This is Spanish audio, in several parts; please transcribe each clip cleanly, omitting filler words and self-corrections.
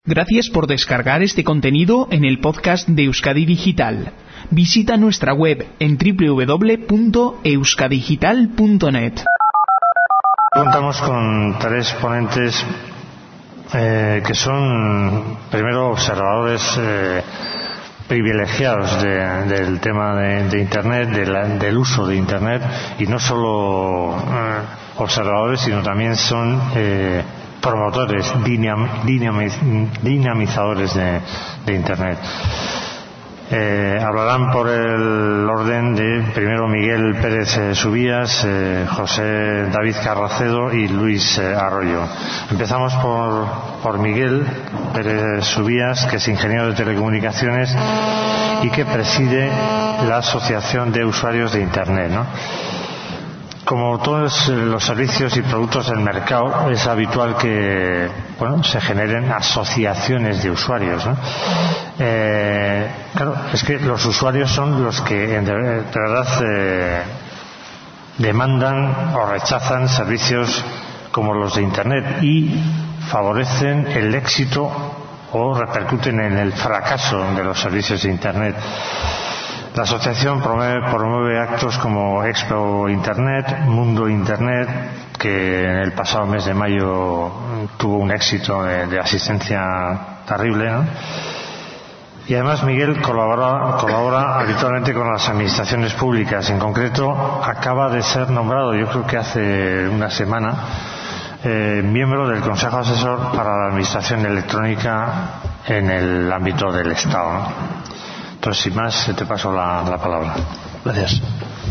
Gracias por descargar este contenido en el podcast de Euskadi Digital. Visita nuestra web en www.euskadigital.net. Contamos con tres ponentes que son, primero, observadores privilegiados del tema de Internet, del uso de Internet, y no solo observadores, sino también son promotores, dinamizadores de Internet. Hablarán por el orden de primero Miguel Pérez Subías, José David Carracedo y Luis Arroyo. Empezamos por Miguel Pérez Subías, que es ingeniero de telecomunicaciones y que preside la Asociación de Usuarios de Internet, ¿no? Como todos los servicios y productos del mercado, es habitual que se generen asociaciones de usuarios, ¿no? Claro, es que los usuarios son los que de verdad demandan o rechazan servicios como los de Internet y favorecen el éxito o repercuten en el fracaso de los servicios de Internet. La asociación promueve actos como Expo Internet, Mundo Internet, que en el pasado mes de mayo tuvo un éxito de asistencia terrible, ¿no? Y además Miguel colabora habitualmente con las administraciones públicas. En concreto, acaba de ser nombrado, yo creo que hace una semana, miembro del Consejo Asesor para la Administración Electrónica en el ámbito del Estado, ¿no? Entonces, sin más, te paso la palabra. Gracias.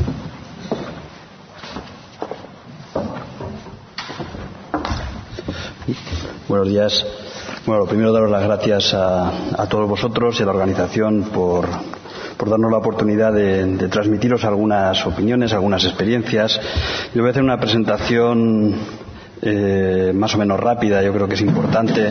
Buenos días. Bueno, lo primero, daros las gracias a todos vosotros y a la organización por darnos la oportunidad de transmitiros algunas opiniones, algunas experiencias. Yo voy a hacer una presentación más o menos rápida. Yo creo que es importante.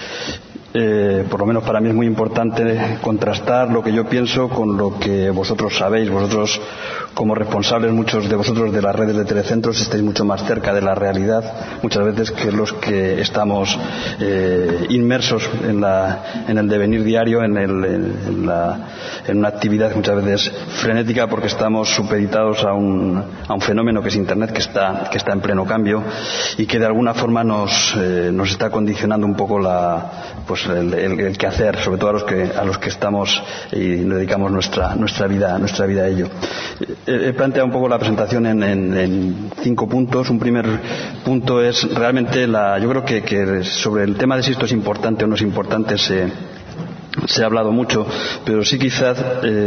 Por lo menos para mí es muy importante contrastar lo que yo pienso con lo que vosotros sabéis. Vosotros, como responsables, muchos de vosotros de las redes de telecentros, estáis mucho más cerca de la realidad muchas veces que los que estamos inmersos en el devenir diario, en una actividad muchas veces frenética, porque estamos supeditados a un fenómeno que es Internet, que está en pleno cambio y que de alguna forma nos está condicionando un poco el quehacer, sobre todo a los que estamos y dedicamos nuestra vida a ello. He planteado un poco la presentación en 5 puntos. Un primer punto es realmente yo creo que sobre el tema de si esto es importante o no es importante se ha hablado mucho, pero sí quizás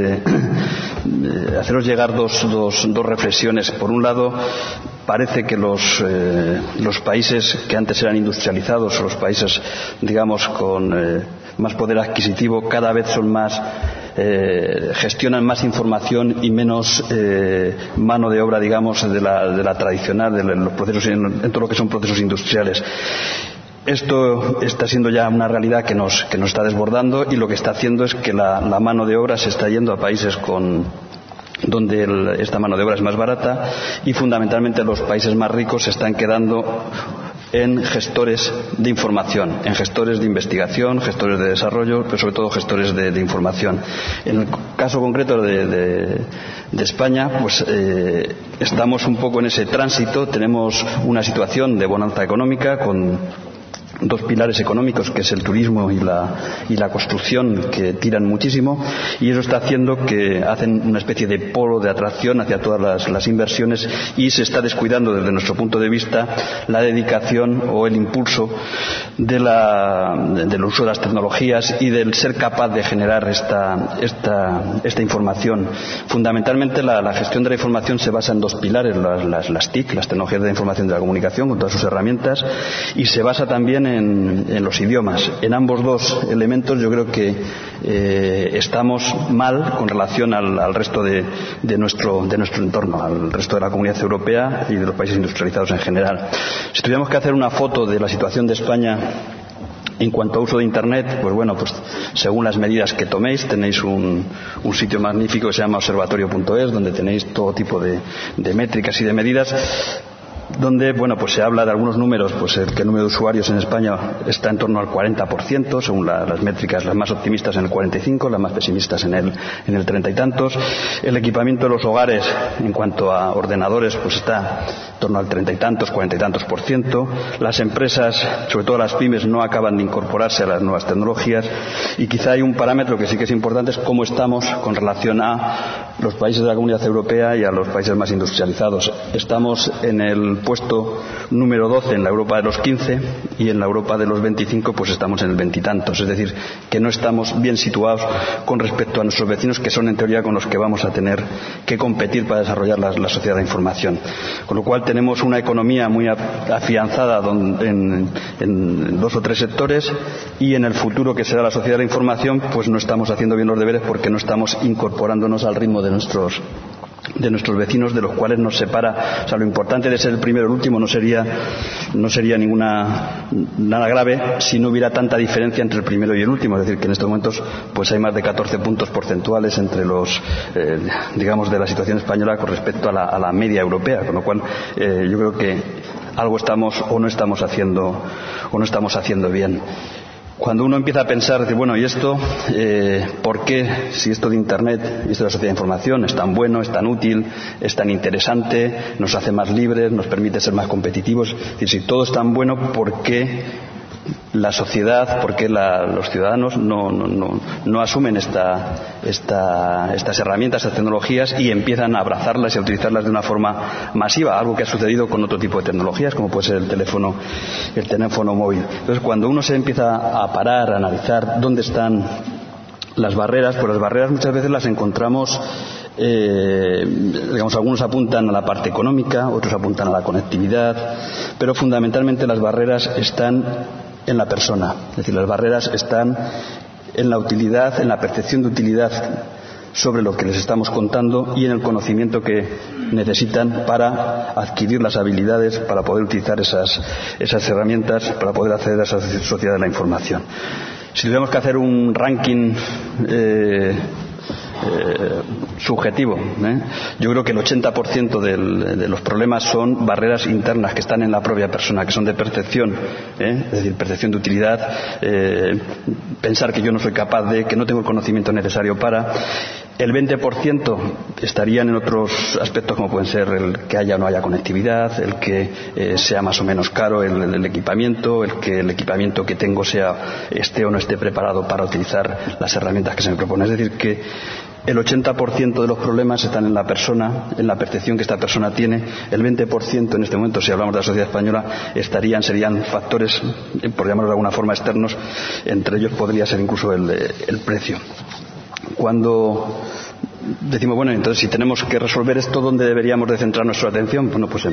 haceros llegar dos reflexiones. Por un lado, parece que los países que antes eran industrializados, o los países, digamos, con más poder adquisitivo, cada vez son más, gestionan más información y menos mano de obra, digamos, de la tradicional, de los procesos, en todo lo que son procesos industriales. Esto está siendo ya una realidad que nos está desbordando, y lo que está haciendo es que la mano de obra se está yendo a países donde esta mano de obra es más barata, y fundamentalmente los países más ricos se están quedando en gestores de información, en gestores de investigación, gestores de desarrollo, pero sobre todo gestores de información. En el caso concreto de España, pues estamos un poco en ese tránsito. Tenemos una situación de bonanza económica con dos pilares económicos, que es el turismo y la construcción, que tiran muchísimo, y eso está haciendo que hacen una especie de polo de atracción hacia todas las inversiones, y se está descuidando desde nuestro punto de vista la dedicación o el impulso del uso de las tecnologías y del ser capaz de generar esta información. Fundamentalmente la gestión de la información se basa en dos pilares: las TIC, las tecnologías de la información y de la comunicación, con todas sus herramientas, y se basa también en los idiomas. En ambos dos elementos yo creo que estamos mal con relación al resto de nuestro entorno, al resto de la comunidad europea y de los países industrializados en general. Si tuviéramos que hacer una foto de la situación de España en cuanto a uso de Internet, pues bueno, pues según las medidas que toméis, tenéis un sitio magnífico que se llama observatorio.es, donde tenéis todo tipo de métricas y de medidas. donde pues se habla de algunos números, que el número de usuarios en España está en torno al 40%, según las métricas, las más optimistas en el 45%, las más pesimistas en el 30 y tantos. El equipamiento de los hogares en cuanto a ordenadores está en torno al 30 y tantos, 40 y tantos %. Las empresas, sobre todo las pymes, no acaban de incorporarse a las nuevas tecnologías, y quizá hay un parámetro que sí que es importante, es cómo estamos con relación a los países de la Comunidad Europea y a los países más industrializados. Estamos en el puesto número 12 en la Europa de los 15, y en la Europa de los 25 estamos en el 20 y tantos, es decir, que no estamos bien situados con respecto a nuestros vecinos, que son en teoría con los que vamos a tener que competir para desarrollar la sociedad de información. Con lo cual tenemos una economía muy afianzada en 2 o 3 sectores, y en el futuro que será la sociedad de la información no estamos haciendo bien los deberes, porque no estamos incorporándonos al ritmo de nuestros vecinos, de los cuales nos separa. O sea, lo importante de ser el primero y el último no sería nada grave si no hubiera tanta diferencia entre el primero y el último. Es decir, que en estos momentos hay más de 14 puntos porcentuales entre los de la situación española con respecto a la media europea, con lo cual yo creo que algo estamos o no estamos haciendo bien. Cuando uno empieza a pensar, ¿y esto? ¿Por qué? Si esto de Internet, esto de la sociedad de información es tan bueno, es tan útil, es tan interesante, nos hace más libres, nos permite ser más competitivos. Es decir, si todo es tan bueno, ¿por qué la sociedad, por qué los ciudadanos no asumen estas herramientas, estas tecnologías, y empiezan a abrazarlas y a utilizarlas de una forma masiva? Algo que ha sucedido con otro tipo de tecnologías, como puede ser el teléfono móvil. Entonces, cuando uno se empieza a parar, a analizar dónde están las barreras, las barreras muchas veces las encontramos, algunos apuntan a la parte económica, otros apuntan a la conectividad, pero fundamentalmente las barreras están en la persona. Es decir, las barreras están en la utilidad, en la percepción de utilidad sobre lo que les estamos contando, y en el conocimiento que necesitan para adquirir las habilidades, para poder utilizar esas herramientas, para poder acceder a esa sociedad de la información. Si tuviéramos que hacer un ranking subjetivo, yo creo que el 80% de los problemas son barreras internas que están en la propia persona, que son de percepción, es decir, percepción de utilidad, pensar que yo no soy capaz que no tengo el conocimiento necesario para. El 20% estarían en otros aspectos, como pueden ser el que haya o no haya conectividad, el que sea más o menos caro el equipamiento, el que el equipamiento que tengo esté o no esté preparado para utilizar las herramientas que se me proponen. Es decir, que el 80% de los problemas están en la persona, en la percepción que esta persona tiene. El 20% en este momento, si hablamos de la sociedad española, serían factores, por llamarlo de alguna forma, externos. Entre ellos podría ser incluso el precio. Cuando decimos, entonces si tenemos que resolver esto, ¿dónde deberíamos de centrar nuestra atención?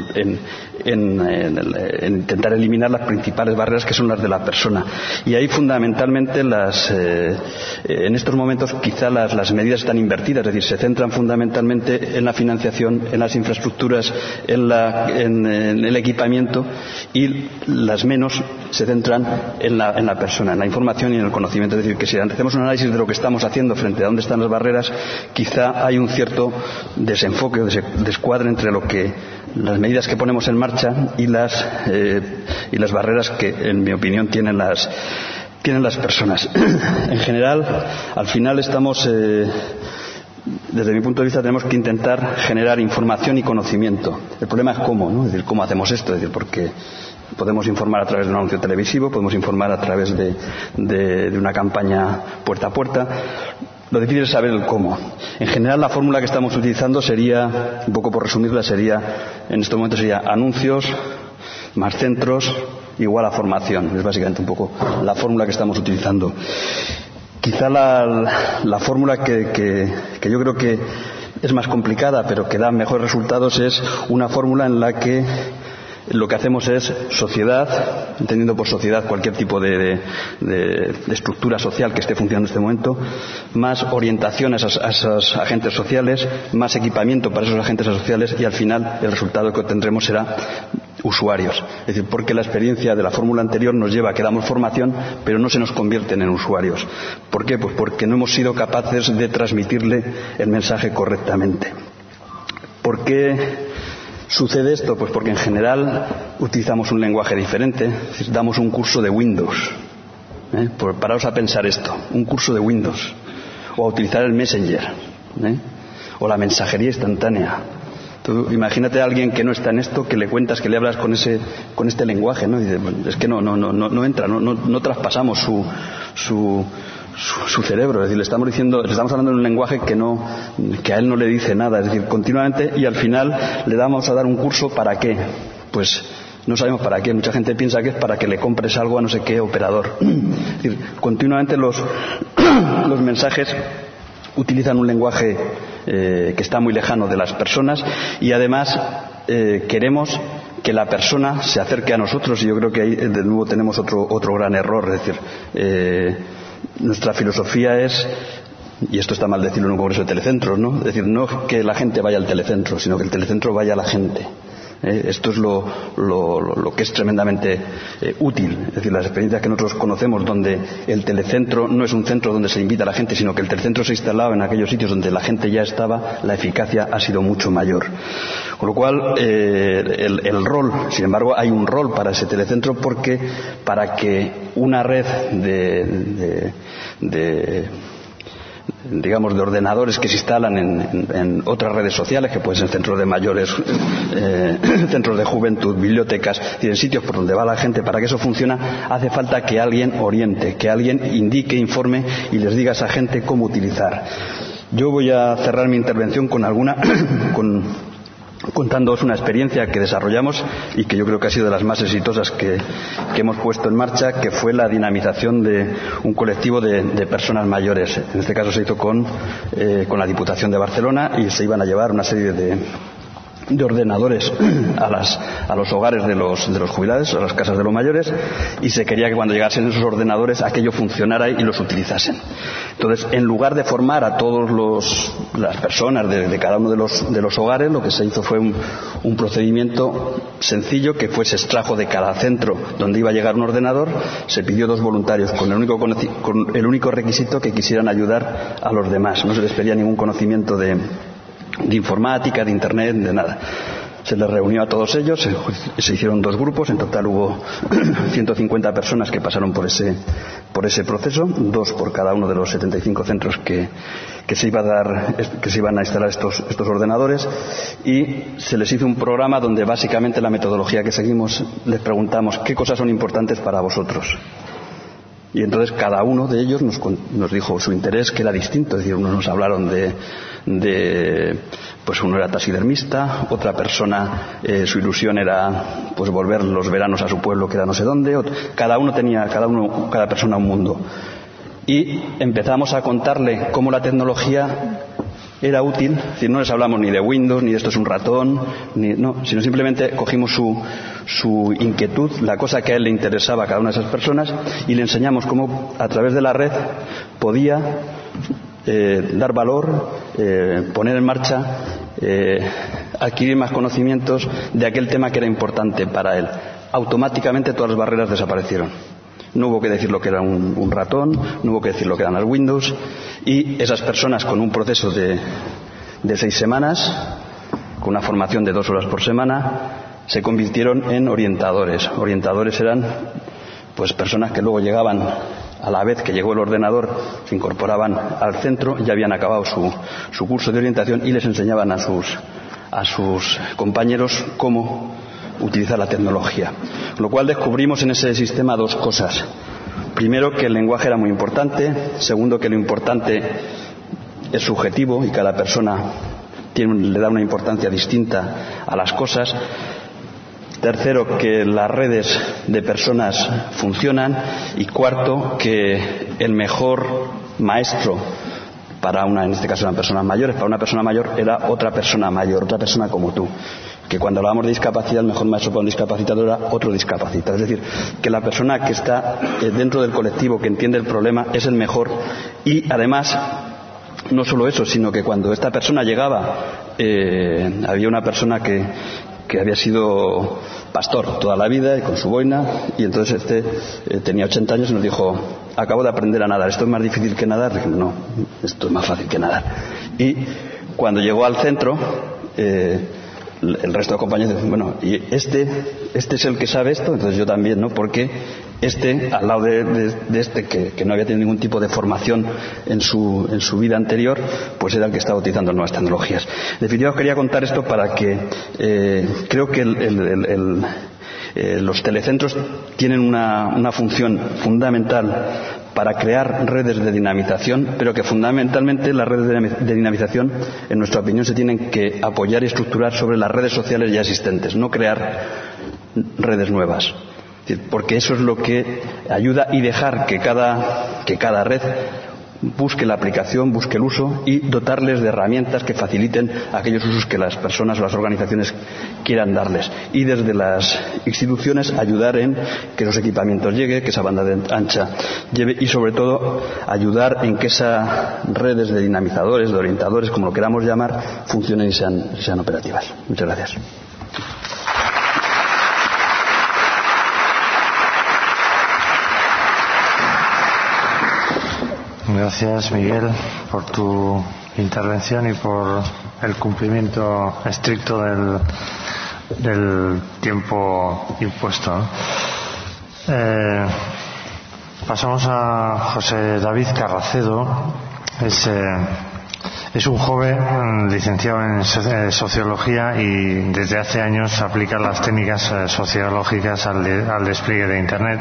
En intentar eliminar las principales barreras, que son las de la persona. Y ahí fundamentalmente en estos momentos quizá las medidas están invertidas, es decir, se centran fundamentalmente en la financiación, en las infraestructuras, en el equipamiento, y las menos se centran en la persona, en la información y en el conocimiento. Es decir, que si hacemos un análisis de lo que estamos haciendo frente a dónde están las barreras, quizá hay un cierto desenfoque o descuadre entre las medidas que ponemos en marcha y las barreras que, en mi opinión, tienen las personas. En general, al final estamos, desde mi punto de vista, tenemos que intentar generar información y conocimiento. El problema es cómo, ¿no? Es decir, cómo hacemos esto, es decir, porque podemos informar a través de un anuncio televisivo, podemos informar a través de una campaña puerta a puerta. Lo difícil es saber el cómo. En general, la fórmula que estamos utilizando sería, un poco por resumirla, en este momento sería anuncios más centros igual a formación. Es básicamente un poco la fórmula que estamos utilizando. Quizá la fórmula que yo creo que es más complicada, pero que da mejores resultados, es una fórmula en la que lo que hacemos es sociedad, entendiendo por sociedad cualquier tipo de estructura social que esté funcionando en este momento, más orientación a esos agentes sociales, más equipamiento para esos agentes sociales, y al final el resultado que obtendremos será usuarios. Es decir, porque la experiencia de la fórmula anterior nos lleva a que damos formación, pero no se nos convierten en usuarios. ¿Por qué? Pues porque no hemos sido capaces de transmitirle el mensaje correctamente. ¿Por qué Sucede esto pues porque en general utilizamos un lenguaje diferente, es decir, damos un curso de Windows. Paraos a pensar esto, un curso de Windows, o a utilizar el Messenger, o la mensajería instantánea. Tú imagínate a alguien que no está en esto, que le cuentas, que le hablas con este lenguaje, ¿no? Y dice, es que no entra, no traspasamos su cerebro. Es decir, le estamos hablando en un lenguaje que a él no le dice nada. Es decir, continuamente, y al final le vamos a dar un curso, ¿para qué? Pues no sabemos para qué. Mucha gente piensa que es para que le compres algo a no sé qué operador. Es decir, continuamente los mensajes utilizan un lenguaje que está muy lejano de las personas, y además queremos que la persona se acerque a nosotros, y yo creo que ahí de nuevo tenemos otro gran error. Es decir, nuestra filosofía es, y esto está mal decirlo en un congreso de telecentros, ¿no? Es decir, no que la gente vaya al telecentro, sino que el telecentro vaya a la gente. Esto es lo que es tremendamente útil. Es decir, las experiencias que nosotros conocemos, donde el telecentro no es un centro donde se invita a la gente, sino que el telecentro se ha instalado en aquellos sitios donde la gente ya estaba, la eficacia ha sido mucho mayor. Con lo cual, el rol, sin embargo, hay un rol para ese telecentro, porque para que una red de ordenadores que se instalan en otras redes sociales, que pueden ser centros de mayores, centros de juventud, bibliotecas, en sitios por donde va la gente, para que eso funcione, hace falta que alguien oriente, que alguien indique, informe y les diga a esa gente cómo utilizar. Yo voy a cerrar mi intervención contándoos una experiencia que desarrollamos y que yo creo que ha sido de las más exitosas que hemos puesto en marcha, que fue la dinamización de un colectivo de personas mayores. En este caso se hizo con la Diputación de Barcelona, y se iban a llevar una serie de ordenadores a los hogares de los jubilados, a las casas de los mayores, y se quería que cuando llegasen esos ordenadores aquello funcionara y los utilizasen. Entonces, en lugar de formar a todas las personas de cada uno de los hogares, lo que se hizo fue un procedimiento sencillo, que se extrajo de cada centro donde iba a llegar un ordenador, se pidió 2 voluntarios con el único requisito que quisieran ayudar a los demás. No se les pedía ningún conocimiento de informática, de internet, de nada. Se les reunió a todos ellos, se hicieron 2 grupos, en total hubo 150 personas que pasaron por ese proceso, 2 por cada uno de los 75 centros que se iban a instalar estos ordenadores, y se les hizo un programa donde básicamente la metodología que seguimos, les preguntamos qué cosas son importantes para vosotros. Y entonces cada uno de ellos nos dijo su interés, que era distinto. Es decir, unos nos hablaron pues uno era taxidermista, otra persona su ilusión era pues volver los veranos a su pueblo, que era no sé dónde. Cada persona un mundo. Y empezamos a contarle cómo la tecnología era útil. Es decir, no les hablamos ni de Windows, ni de esto es un ratón, sino simplemente cogimos su inquietud, la cosa que a él le interesaba a cada una de esas personas, y le enseñamos cómo a través de la red podía dar valor, poner en marcha, adquirir más conocimientos de aquel tema que era importante para él. Automáticamente todas las barreras desaparecieron. No hubo que decir lo que era un ratón, no hubo que decir lo que eran las Windows, y esas personas, con un proceso de 6 semanas, con una formación de 2 horas por semana, se convirtieron en orientadores. Orientadores eran pues personas que luego llegaban, a la vez que llegó el ordenador, se incorporaban al centro, ya habían acabado su curso de orientación, y les enseñaban a sus compañeros cómo utilizar la tecnología. Con lo cual descubrimos en ese sistema 2 cosas. Primero, que el lenguaje era muy importante. Segundo, que lo importante es subjetivo y cada persona le da una importancia distinta a las cosas. Tercero, que las redes de personas funcionan. Y cuarto, que el mejor maestro en este caso eran personas mayores, para una persona mayor era otra persona mayor, otra persona como tú. Que cuando hablamos de discapacidad, el mejor maestro para un discapacitado era otro discapacitado. Es decir, que la persona que está dentro del colectivo, que entiende el problema, es el mejor. Y además, no solo eso, sino que cuando esta persona llegaba, había una persona que había sido pastor toda la vida y con su boina, y entonces tenía 80 años y nos dijo: acabo de aprender a nadar, ¿esto es más difícil que nadar? Dije, no, esto es más fácil que nadar. Y cuando llegó al centro, el resto de compañeros dicen, bueno, y este es el que sabe esto, entonces yo también, ¿no? Porque al lado de este que no había tenido ningún tipo de formación en su vida anterior, pues era el que estaba utilizando nuevas tecnologías. En definitiva, os quería contar esto para que creo que los telecentros tienen una función fundamental para crear redes de dinamización, pero que fundamentalmente las redes de dinamización, en nuestra opinión, se tienen que apoyar y estructurar sobre las redes sociales ya existentes, no crear redes nuevas. Porque eso es lo que ayuda, y dejar que cada red busque la aplicación, busque el uso y dotarles de herramientas que faciliten aquellos usos que las personas o las organizaciones quieran darles. Y desde las instituciones ayudar en que los equipamientos lleguen, que esa banda ancha lleve, y sobre todo ayudar en que esas redes de dinamizadores, de orientadores, como lo queramos llamar, funcionen y sean operativas. Muchas gracias. Gracias, Miguel, por tu intervención y por el cumplimiento estricto del tiempo impuesto, ¿no? Pasamos a José David Carracedo. Es un joven licenciado en Sociología y desde hace años aplica las técnicas sociológicas al despliegue de Internet.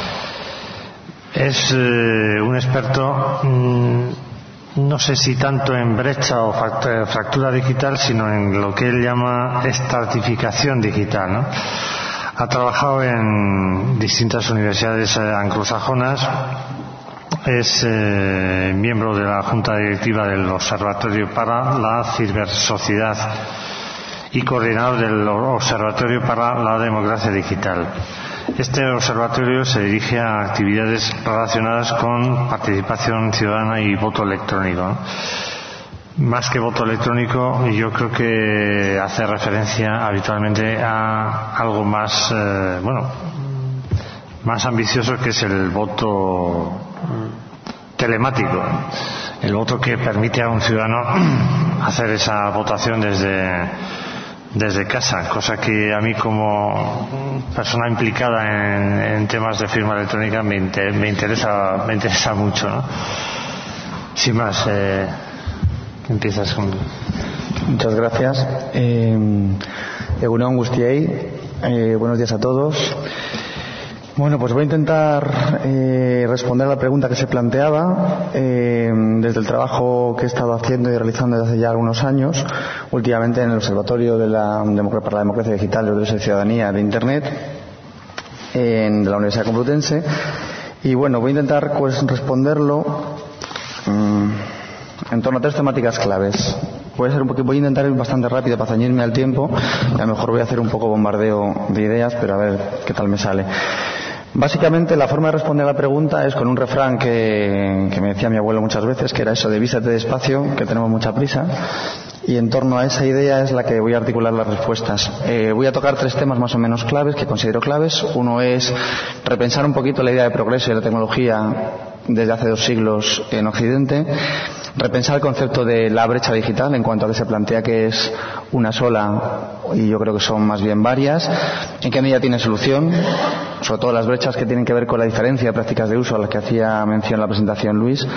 Es un experto, no sé si tanto en brecha o fractura digital, sino en lo que él llama estratificación digital, ¿no? Ha trabajado en distintas universidades anglosajonas, es miembro de la Junta Directiva del Observatorio para la Cibersociedad y coordinador del Observatorio para la Democracia Digital. Este observatorio se dirige a actividades relacionadas con participación ciudadana y voto electrónico, ¿no? Más que voto electrónico, yo creo que hace referencia habitualmente a algo más, más ambicioso, que es el voto telemático, el voto que permite a un ciudadano hacer esa votación desde casa, cosa que a mí, como persona implicada en temas de firma electrónica, me interesa mucho, ¿no? Sin más, empiezas con... Muchas gracias. Egunon Guztiei, buenos días a todos. Bueno, pues voy a intentar responder a la pregunta que se planteaba desde el trabajo que he estado haciendo y realizando desde hace ya algunos años, últimamente en el Observatorio para la Democracia Digital y los Derechos de Ciudadanía de Internet de la Universidad Complutense. Y bueno, voy a intentar responderlo en torno a tres temáticas claves. Voy a intentar ir bastante rápido para ceñirme al tiempo, y a lo mejor voy a hacer un poco bombardeo de ideas, pero a ver qué tal me sale. Básicamente, la forma de responder a la pregunta es con un refrán que me decía mi abuelo muchas veces, que era eso de vísate despacio, que tenemos mucha prisa. Y en torno a esa idea es la que voy a articular las respuestas. Voy a tocar tres temas más o menos claves, que considero claves. Uno es repensar un poquito la idea de progreso y la tecnología desde hace 2 siglos en Occidente. Repensar el concepto de la brecha digital en cuanto a que se plantea que es una sola, y yo creo que son más bien varias. ¿En qué medida tiene solución? Sobre todo las brechas que tienen que ver con la diferencia de prácticas de uso a las que hacía mención en la presentación Luis.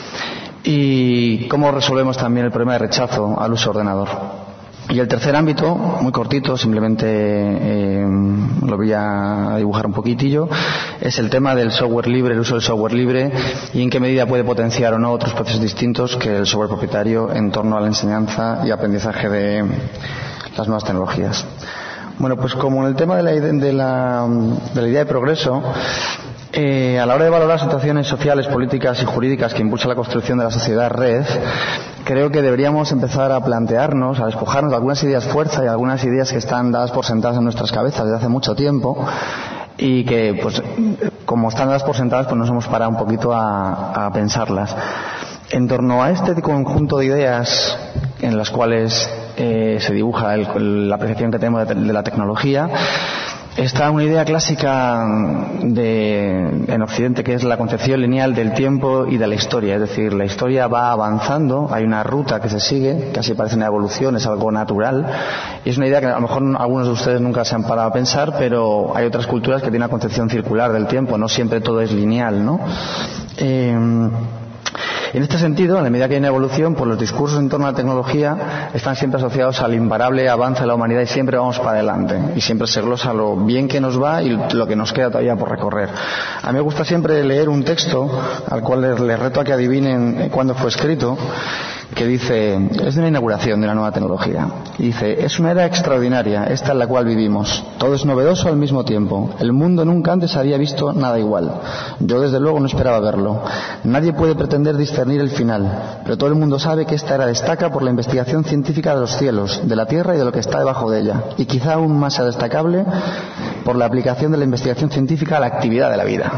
Y cómo resolvemos también el problema de rechazo al uso ordenador. Y el tercer ámbito, muy cortito, simplemente lo voy a dibujar un poquitillo, es el tema del software libre, el uso del software libre, y en qué medida puede potenciar o no otros procesos distintos que el software propietario en torno a la enseñanza y aprendizaje de las nuevas tecnologías. Bueno, pues como en el tema de la idea de progreso, a la hora de valorar situaciones sociales, políticas y jurídicas que impulsan la construcción de la sociedad red, creo que deberíamos empezar a plantearnos, a despojarnos de algunas ideas fuerza y algunas ideas que están dadas por sentadas en nuestras cabezas desde hace mucho tiempo, y que, pues, como están dadas por sentadas, pues nos hemos parado un poquito a pensarlas. En torno a este conjunto de ideas en las cuales se dibuja la apreciación que tenemos de la tecnología, Está una idea clásica en Occidente, que es la concepción lineal del tiempo y de la historia. Es decir, la historia va avanzando, hay una ruta que se sigue, casi parece una evolución, es algo natural. Y es una idea que a lo mejor algunos de ustedes nunca se han parado a pensar, pero hay otras culturas que tienen una concepción circular del tiempo, no siempre todo es lineal, ¿no? En este sentido, en la medida que hay una evolución, pues los discursos en torno a la tecnología están siempre asociados al imparable avance de la humanidad y siempre vamos para adelante. Y siempre se glosa lo bien que nos va y lo que nos queda todavía por recorrer. A mí me gusta siempre leer un texto al cual les reto a que adivinen cuándo fue escrito, que dice, es de una inauguración de una nueva tecnología. Y dice, es una era extraordinaria, esta en la cual vivimos. Todo es novedoso al mismo tiempo. El mundo nunca antes había visto nada igual. Yo desde luego no esperaba verlo. Nadie puede pretender discernir el final, pero todo el mundo sabe que esta era destaca por la investigación científica de los cielos, de la tierra y de lo que está debajo de ella. Y quizá aún más sea destacable por la aplicación de la investigación científica a la actividad de la vida.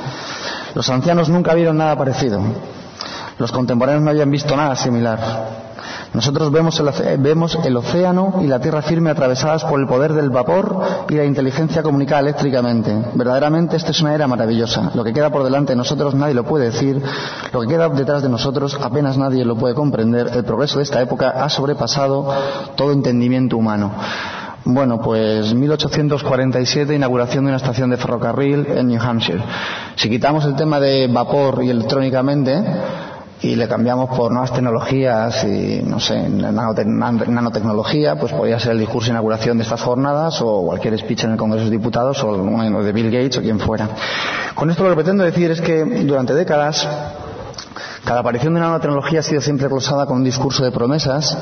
Los ancianos nunca vieron nada parecido. Los contemporáneos no habían visto nada similar. Nosotros vemos el océano y la tierra firme atravesadas por el poder del vapor y la inteligencia comunicada eléctricamente. Verdaderamente esta es una era maravillosa. Lo que queda por delante de nosotros nadie lo puede decir. Lo que queda detrás de nosotros apenas nadie lo puede comprender. El progreso de esta época ha sobrepasado todo entendimiento humano. Bueno, pues 1847, inauguración de una estación de ferrocarril en New Hampshire. Si quitamos el tema de vapor y electrónicamente y le cambiamos por nuevas tecnologías y, no sé, nanotecnología, pues podría ser el discurso de inauguración de estas jornadas o cualquier speech en el Congreso de Diputados o uno de Bill Gates o quien fuera. Con esto lo que pretendo decir es que durante décadas cada aparición de una nueva tecnología ha sido siempre glosada con un discurso de promesas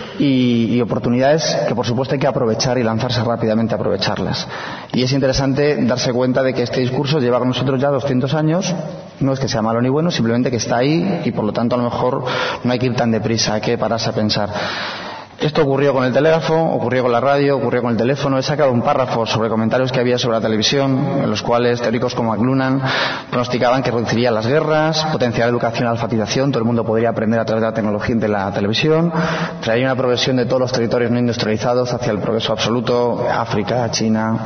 y oportunidades que por supuesto hay que aprovechar y lanzarse rápidamente a aprovecharlas. Y es interesante darse cuenta de que este discurso lleva con nosotros ya 200 años, no es que sea malo ni bueno, simplemente que está ahí y por lo tanto a lo mejor no hay que ir tan deprisa, hay que pararse a pensar. Esto ocurrió con el telégrafo, ocurrió con la radio, ocurrió con el teléfono. He sacado un párrafo sobre comentarios que había sobre la televisión, en los cuales teóricos como McLuhan pronosticaban que reduciría las guerras, potenciar la educación y la alfabetización, todo el mundo podría aprender a través de la tecnología de la televisión, traería una progresión de todos los territorios no industrializados hacia el progreso absoluto, África, China,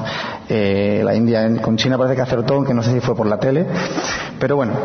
la India. Con China parece que acertó, aunque no sé si fue por la tele, pero bueno.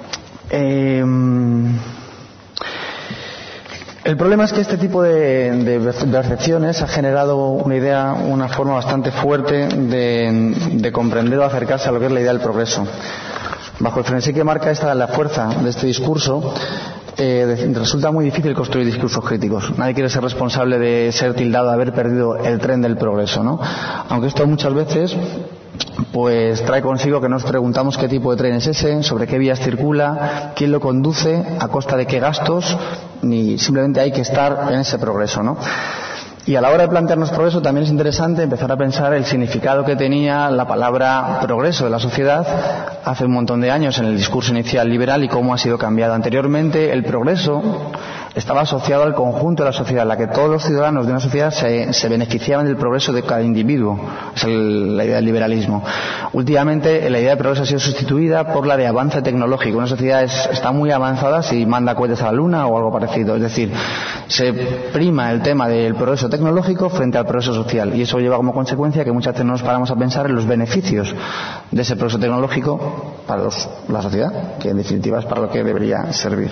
El problema es que este tipo de percepciones ha generado una idea, una forma bastante fuerte de comprender o acercarse a lo que es la idea del progreso. Bajo el frenesí que marca la fuerza de este discurso, resulta muy difícil construir discursos críticos. Nadie quiere ser responsable de ser tildado de haber perdido el tren del progreso, ¿no? Aunque esto muchas veces pues trae consigo que nos preguntamos qué tipo de tren es ese, sobre qué vías circula, quién lo conduce, a costa de qué gastos, ni simplemente hay que estar en ese progreso, ¿no? Y a la hora de plantearnos progreso también es interesante empezar a pensar el significado que tenía la palabra progreso de la sociedad hace un montón de años en el discurso inicial liberal y cómo ha sido cambiado. Anteriormente el progreso estaba asociado al conjunto de la sociedad, en la que todos los ciudadanos de una sociedad se beneficiaban del progreso de cada individuo. Es la idea del liberalismo. Últimamente la idea de progreso ha sido sustituida por la de avance tecnológico. Una sociedad está muy avanzada si manda cohetes a la luna o algo parecido. Es decir, se prima el tema del progreso tecnológico frente al progreso social, y eso lleva como consecuencia que muchas veces no nos paramos a pensar en los beneficios de ese progreso tecnológico para la sociedad, que en definitiva es para lo que debería servir.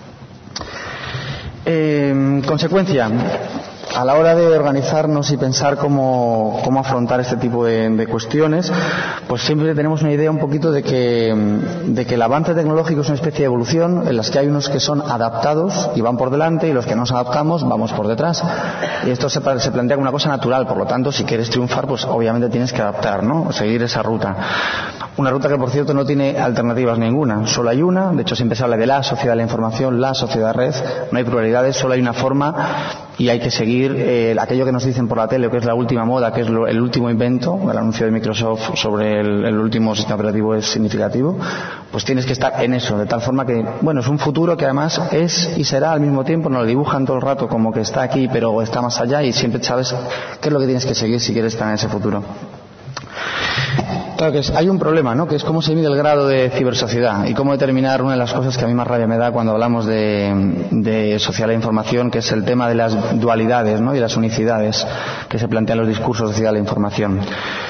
Consecuencia, a la hora de organizarnos y pensar cómo afrontar este tipo de cuestiones, pues siempre tenemos una idea un poquito de que el avance tecnológico es una especie de evolución en las que hay unos que son adaptados y van por delante y los que nos adaptamos vamos por detrás. Y esto se plantea como una cosa natural, por lo tanto, si quieres triunfar, pues obviamente tienes que adaptar, ¿no? Seguir esa ruta. Una ruta que, por cierto, no tiene alternativas ninguna. Solo hay una. De hecho, siempre se habla de la sociedad de la información, la sociedad red. No hay pluralidades, solo hay una forma y hay que seguir aquello que nos dicen por la tele, que es la última moda, que es el último invento. El anuncio de Microsoft sobre el último sistema operativo es significativo. Pues tienes que estar en eso, de tal forma que, bueno, es un futuro que además es y será al mismo tiempo. Nos lo dibujan todo el rato como que está aquí, pero está más allá, y siempre sabes qué es lo que tienes que seguir si quieres estar en ese futuro. Claro que hay un problema, ¿no? Que es cómo se mide el grado de cibersociedad y cómo determinar una de las cosas que a mí más rabia me da cuando hablamos de sociedad de la información, que es el tema de las dualidades, ¿no? Y las unicidades que se plantean en los discursos de sociedad de la información.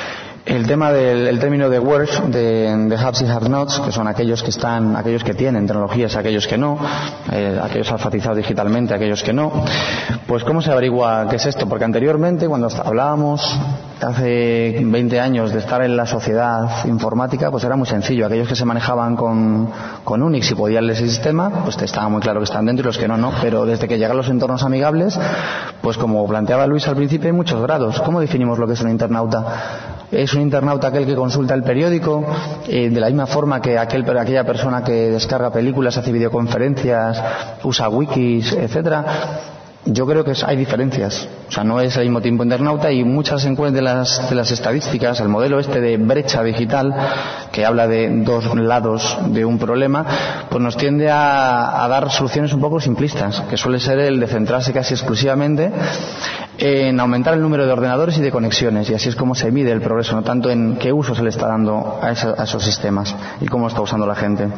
El tema del término de words, de haves y have-nots, que son aquellos que tienen tecnologías, aquellos que no, aquellos alfabetizados digitalmente, aquellos que no. Pues ¿cómo se averigua qué es esto? Porque anteriormente, cuando hablábamos hace 20 años de estar en la sociedad informática, pues era muy sencillo. Aquellos que se manejaban con Unix y podían leer el sistema, pues estaba muy claro que están dentro, y los que no. Pero desde que llegan los entornos amigables, pues como planteaba Luis al principio, hay muchos grados. ¿Cómo definimos lo que es un internauta? ¿Es un internauta aquel que consulta el periódico de la misma forma que aquella persona que descarga películas, hace videoconferencias, usa wikis, etcétera? Yo creo que hay diferencias. O sea, no es al mismo tiempo internauta, y muchas de las estadísticas, el modelo de brecha digital, que habla de dos lados de un problema, pues nos tiende a dar soluciones un poco simplistas, que suele ser el de centrarse casi exclusivamente en aumentar el número de ordenadores y de conexiones, y así es como se mide el progreso, no tanto en qué uso se le está dando a esos sistemas y cómo lo está usando la gente.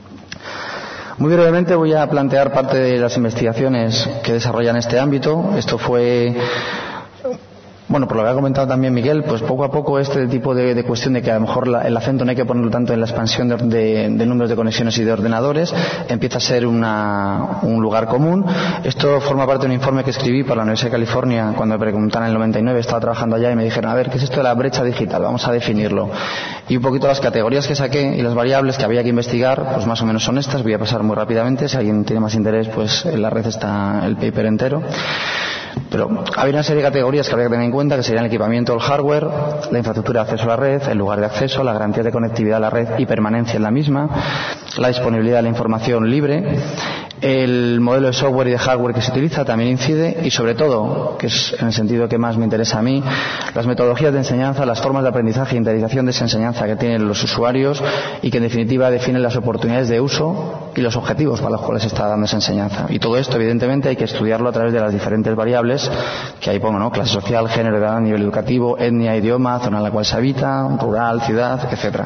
Muy brevemente voy a plantear parte de las investigaciones que desarrollan este ámbito. Esto fue, bueno, por lo que ha comentado también Miguel, pues poco a poco este tipo de cuestión de que a lo mejor el acento no hay que ponerlo tanto en la expansión de números de conexiones y de ordenadores, empieza a ser un lugar común. Esto forma parte de un informe que escribí para la Universidad de California cuando me preguntaron en el 99, estaba trabajando allá y me dijeron, a ver, ¿qué es esto de la brecha digital? Vamos a definirlo. Y un poquito las categorías que saqué y las variables que había que investigar, pues más o menos son estas. Voy a pasar muy rápidamente, si alguien tiene más interés, pues en la red está el paper entero. Pero hay una serie de categorías que habría que tener en cuenta, que serían el equipamiento, el hardware, la infraestructura de acceso a la red, el lugar de acceso, la garantía de conectividad a la red y permanencia en la misma, la disponibilidad de la información libre, el modelo de software y de hardware que se utiliza también incide, y sobre todo, que es en el sentido que más me interesa a mí, las metodologías de enseñanza, las formas de aprendizaje e interiorización de esa enseñanza que tienen los usuarios, y que en definitiva definen las oportunidades de uso y los objetivos para los cuales se está dando esa enseñanza. Y todo esto evidentemente hay que estudiarlo a través de las diferentes variables que ahí pongo, ¿no? Clase social, género, edad, nivel educativo, etnia, idioma, zona en la cual se habita, rural, ciudad, etcétera.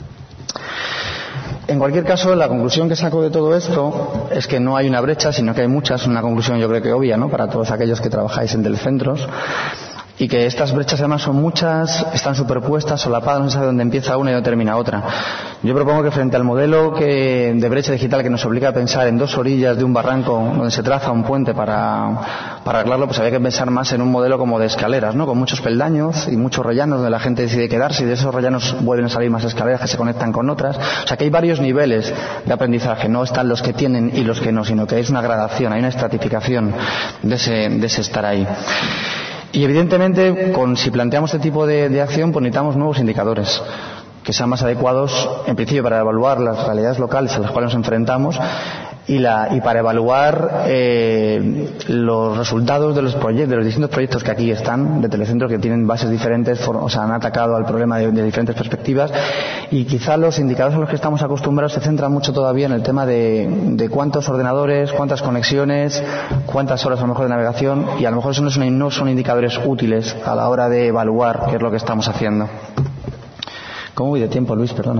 En cualquier caso, la conclusión que saco de todo esto es que no hay una brecha, sino que hay muchas. Una conclusión yo creo que obvia, ¿no?, para todos aquellos que trabajáis en telecentros. Y que estas brechas además son muchas, están superpuestas, solapadas, no se sabe dónde empieza una y dónde termina otra. Yo propongo que frente al modelo de brecha digital que nos obliga a pensar en dos orillas de un barranco donde se traza un puente para arreglarlo, pues había que pensar más en un modelo como de escaleras, ¿no?, con muchos peldaños y muchos rellanos donde la gente decide quedarse, y de esos rellanos vuelven a salir más escaleras que se conectan con otras. O sea que hay varios niveles de aprendizaje, no están los que tienen y los que no, sino que es una gradación, hay una estratificación de ese estar ahí. Y evidentemente, si planteamos este tipo de acción, pues necesitamos nuevos indicadores que sean más adecuados, en principio, para evaluar las realidades locales a las cuales nos enfrentamos y para evaluar los resultados de los distintos proyectos que aquí están, de telecentros, que tienen bases diferentes, o sea, han atacado al problema de diferentes perspectivas, y quizá los indicadores a los que estamos acostumbrados se centran mucho todavía en el tema de cuántos ordenadores, cuántas conexiones, cuántas horas a lo mejor de navegación, y a lo mejor eso no son indicadores útiles a la hora de evaluar qué es lo que estamos haciendo. ¿Cómo voy de tiempo, Luis? Perdona.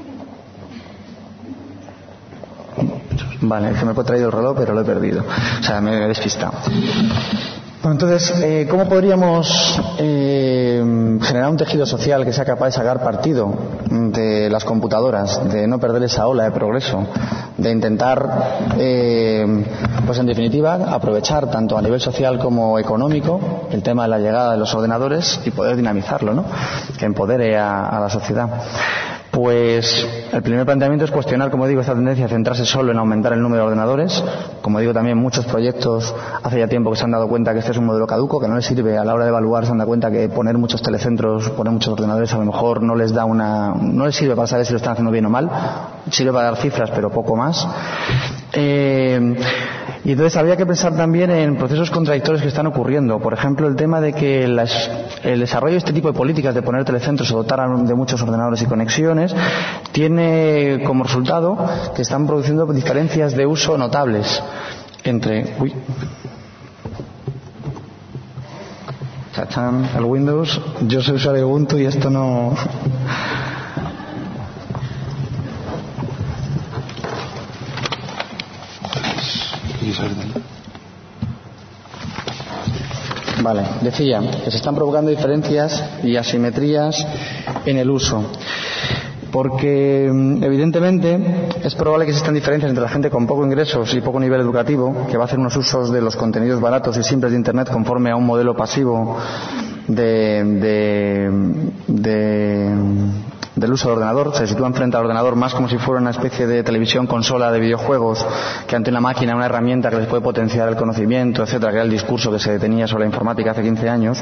Vale, es que me he traído el reloj, pero lo he perdido. O sea, me he despistado. Bueno, entonces, ¿cómo podríamos generar un tejido social que sea capaz de sacar partido de las computadoras, de no perder esa ola de progreso, de intentar, pues en definitiva, aprovechar tanto a nivel social como económico el tema de la llegada de los ordenadores y poder dinamizarlo, ¿no?, que empodere a la sociedad? Pues el primer planteamiento es cuestionar, como digo, esta tendencia a centrarse solo en aumentar el número de ordenadores. Como digo, también muchos proyectos hace ya tiempo que se han dado cuenta que este es un modelo caduco, que no les sirve a la hora de evaluar. Se han dado cuenta que poner muchos telecentros, poner muchos ordenadores, a lo mejor no les sirve para saber si lo están haciendo bien o mal. Sirve para dar cifras, pero poco más. Y entonces habría que pensar también en procesos contradictorios que están ocurriendo. Por ejemplo, el tema de que el desarrollo de este tipo de políticas de poner telecentros o dotar de muchos ordenadores y conexiones tiene como resultado que están produciendo diferencias de uso notables entre el Windows. Yo soy usuario de Ubuntu y esto no... Vale, decía que se están provocando diferencias y asimetrías en el uso. Porque evidentemente es probable que existan diferencias entre la gente con poco ingresos y poco nivel educativo, que va a hacer unos usos de los contenidos baratos y simples de Internet conforme a un modelo pasivo del uso del ordenador. Se sitúan frente al ordenador más como si fuera una especie de televisión consola de videojuegos que ante una máquina, una herramienta que les puede potenciar el conocimiento, etcétera, que era el discurso que se tenía sobre la informática hace 15 años.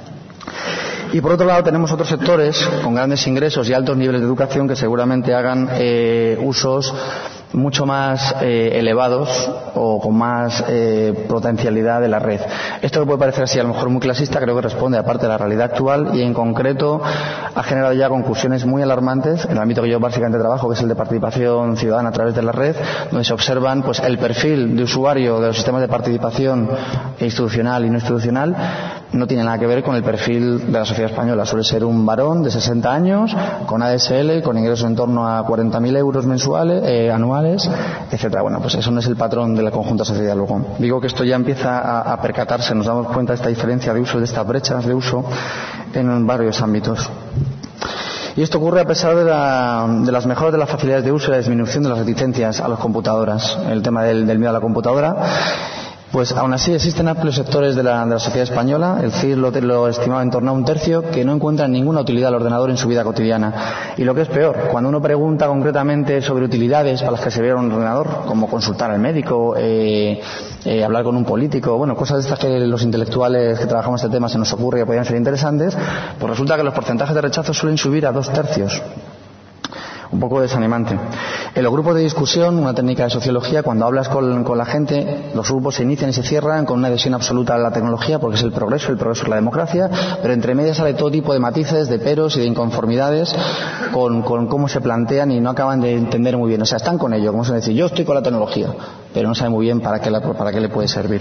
Y por otro lado tenemos otros sectores con grandes ingresos y altos niveles de educación que seguramente hagan usos mucho más elevados o con más potencialidad de la red. Esto que puede parecer así a lo mejor muy clasista, creo que responde a parte de la realidad actual y en concreto ha generado ya conclusiones muy alarmantes en el ámbito que yo básicamente trabajo, que es el de participación ciudadana a través de la red, donde se observan pues el perfil de usuario de los sistemas de participación institucional y no institucional no tiene nada que ver con el perfil de la sociedad española. Suele ser un varón de 60 años con ADSL, con ingresos en torno a 40.000 euros mensuales, anuales, etcétera. Bueno, pues eso no es el patrón de la conjunta sociedad luego. Digo que esto ya empieza a percatarse, nos damos cuenta de esta diferencia de uso, de estas brechas de uso en varios ámbitos. Y esto ocurre a pesar de las mejoras de las facilidades de uso y la disminución de las reticencias a las computadoras. El tema del miedo a la computadora. Pues aún así existen amplios sectores de la sociedad española, el CIS lo estimaba en torno a 1/3, que no encuentran ninguna utilidad al ordenador en su vida cotidiana. Y lo que es peor, cuando uno pregunta concretamente sobre utilidades para las que se ve un ordenador, como consultar al médico, hablar con un político, bueno, cosas de estas que los intelectuales que trabajamos este tema se nos ocurre que podrían ser interesantes, pues resulta que los porcentajes de rechazo suelen subir a 2/3. Un poco desanimante. En los grupos de discusión, una técnica de sociología, cuando hablas con la gente, los grupos se inician y se cierran con una adhesión absoluta a la tecnología porque es el progreso es la democracia, pero entre medias sale todo tipo de matices, de peros y de inconformidades con cómo se plantean y no acaban de entender muy bien. O sea, están con ello, como se dice, yo estoy con la tecnología, pero no saben muy bien para qué le puede servir.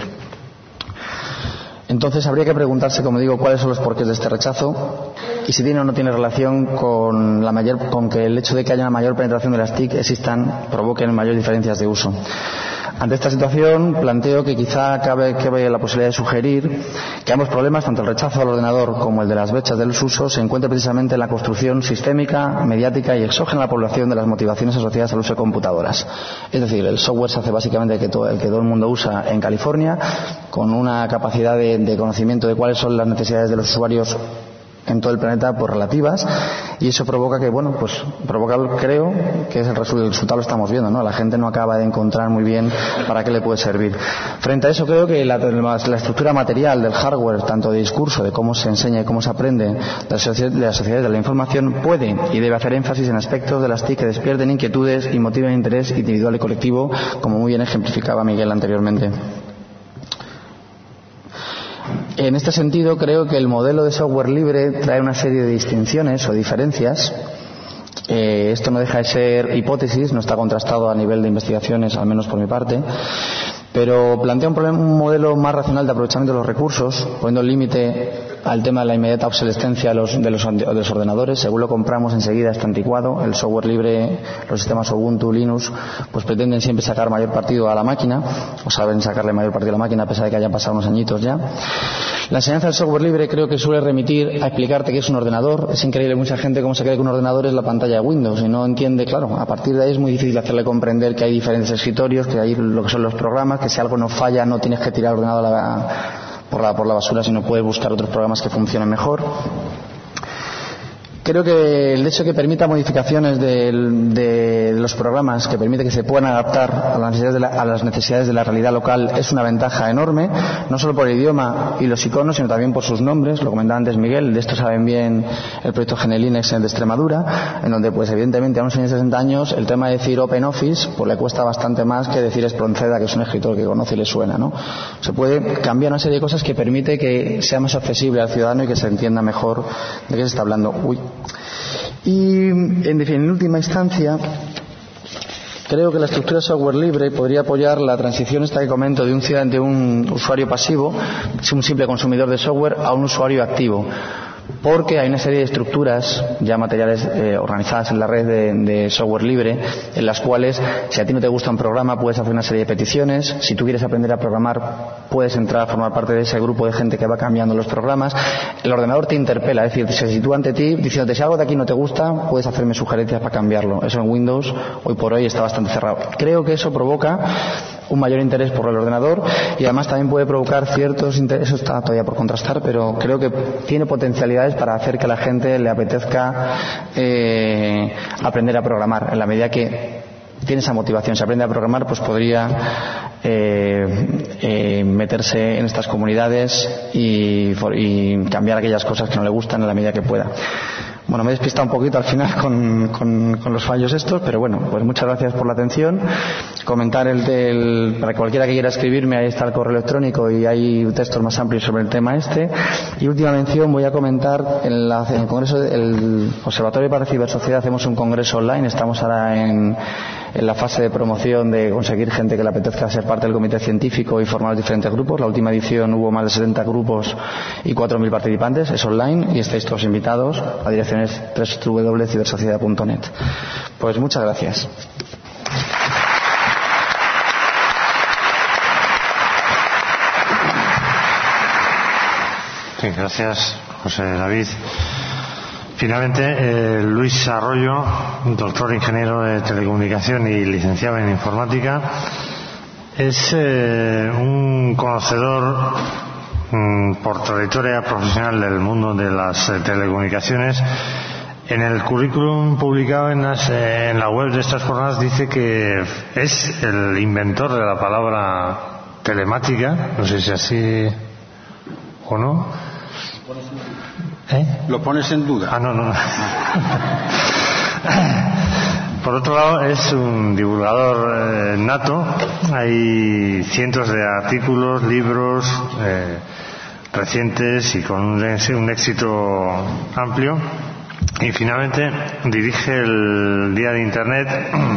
Entonces habría que preguntarse, como digo, cuáles son los porqués de este rechazo y si tiene o no tiene relación con que el hecho de que haya una mayor penetración de las TIC provoquen mayores diferencias de uso. Ante esta situación planteo que quizá cabe la posibilidad de sugerir que ambos problemas, tanto el rechazo al ordenador como el de las brechas de los usos, se encuentren precisamente en la construcción sistémica, mediática y exógena a la población de las motivaciones asociadas al uso de computadoras. Es decir, el software se hace básicamente el que todo el mundo usa en California, con una capacidad de conocimiento de cuáles son las necesidades de los usuarios en todo el planeta pues relativas, y eso provoca que creo que es el resultado lo estamos viendo, ¿no? La gente no acaba de encontrar muy bien para qué le puede servir. Frente a eso creo que la estructura material del hardware, tanto de discurso, de cómo se enseña y cómo se aprende de las sociedades de la información, puede y debe hacer énfasis en aspectos de las TIC que despierten inquietudes y motiven interés individual y colectivo, como muy bien ejemplificaba Miguel anteriormente. En este sentido, creo que el modelo de software libre trae una serie de distinciones o diferencias. Esto no deja de ser hipótesis, no está contrastado a nivel de investigaciones, al menos por mi parte, pero plantea un modelo más racional de aprovechamiento de los recursos, poniendo límite al tema de la inmediata obsolescencia de los ordenadores. Según lo compramos enseguida está anticuado. El software libre, los sistemas Ubuntu, Linux, pues pretenden siempre sacar mayor partido a la máquina, o saben sacarle mayor partido a la máquina a pesar de que hayan pasado unos añitos ya. La enseñanza del software libre creo que suele remitir a explicarte qué es un ordenador. Es increíble mucha gente cómo se cree que un ordenador es la pantalla de Windows y no entiende, claro, a partir de ahí es muy difícil hacerle comprender que hay diferentes escritorios, que hay lo que son los programas, que si algo no falla no tienes que tirar el ordenador por la basura, sino puedes buscar otros programas que funcionen mejor. Creo que el hecho de que permita modificaciones de los programas, que permite que se puedan adaptar a las necesidades de la realidad local, es una ventaja enorme, no solo por el idioma y los iconos, sino también por sus nombres. Lo comentaba antes Miguel, de esto saben bien el proyecto GNU/Linux de Extremadura, en donde pues evidentemente a unos años de 60 años el tema de decir OpenOffice pues le cuesta bastante más que decir Espronceda, que es un escritor que conoce y le suena, ¿no? Se puede cambiar una serie de cosas que permite que sea más accesible al ciudadano y que se entienda mejor de qué se está hablando. Y en última instancia creo que la estructura de software libre podría apoyar la transición esta que comento de un usuario pasivo, un simple consumidor de software, a un usuario activo. porque hay una serie de estructuras ya materiales organizadas en la red de software libre, en las cuales si a ti no te gusta un programa puedes hacer una serie de peticiones. Si tú quieres aprender a programar puedes entrar a formar parte de ese grupo de gente que va cambiando los programas. El ordenador te interpela, es decir, se sitúa ante ti diciéndote: si algo de aquí no te gusta puedes hacerme sugerencias para cambiarlo. Eso en Windows hoy por hoy está bastante cerrado. Creo que eso provoca un mayor interés por el ordenador y además también puede provocar ciertos intereses, eso está todavía por contrastar, pero creo que tiene potencialidades para hacer que a la gente le apetezca aprender a programar. En la medida que tiene esa motivación, se aprende a programar, pues podría meterse en estas comunidades y cambiar aquellas cosas que no le gustan en la medida que pueda. Bueno, me he despistado un poquito al final con los fallos estos, pero bueno, pues muchas gracias por la atención. Comentar para cualquiera que quiera escribirme, ahí está el correo electrónico y hay textos más amplios sobre el tema este. Y última mención, voy a comentar en el congreso del Observatorio para Cibersociedad. Hacemos un congreso online, estamos ahora en la fase de promoción de conseguir gente que le apetezca ser parte del comité científico y formar los diferentes grupos. La última edición hubo más de 70 grupos y 4.000 participantes, es online y estáis todos invitados. La dirección es www.cibersociedad.net. Pues muchas gracias. Sí, gracias, José David. Finalmente, Luis Arroyo, doctor ingeniero de telecomunicación y licenciado en informática, es un conocedor por trayectoria profesional del mundo de las telecomunicaciones. En el currículum publicado en la web de estas jornadas dice que es el inventor de la palabra telemática. No sé si así o no. ¿Lo pones en duda? No. Por otro lado, es un divulgador nato. Hay cientos de artículos, libros recientes y con un éxito amplio. Y finalmente dirige el Día de Internet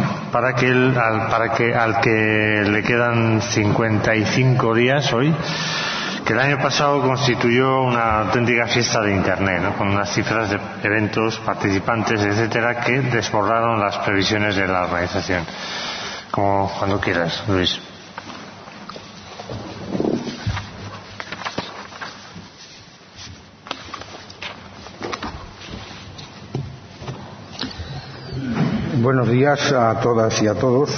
al que le quedan 55 días hoy, que el año pasado constituyó una auténtica fiesta de Internet, ¿no? Con unas cifras de eventos, participantes, etcétera, que desbordaron las previsiones de la organización. Como cuando quieras, Luis. Buenos días a todas y a todos.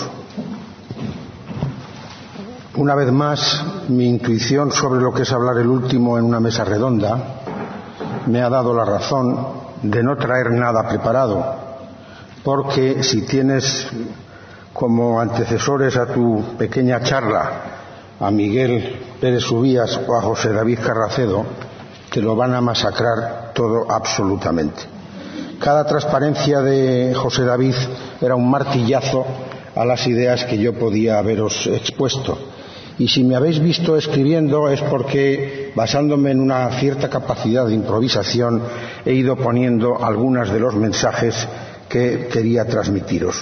Una vez más, mi intuición sobre lo que es hablar el último en una mesa redonda me ha dado la razón de no traer nada preparado, porque si tienes como antecesores a tu pequeña charla a Miguel Pérez Subías o a José David Carracedo, te lo van a masacrar todo absolutamente. Cada transparencia de José David era un martillazo a las ideas que yo podía haberos expuesto. Y si me habéis visto escribiendo es porque, basándome en una cierta capacidad de improvisación, he ido poniendo algunos de los mensajes que quería transmitiros.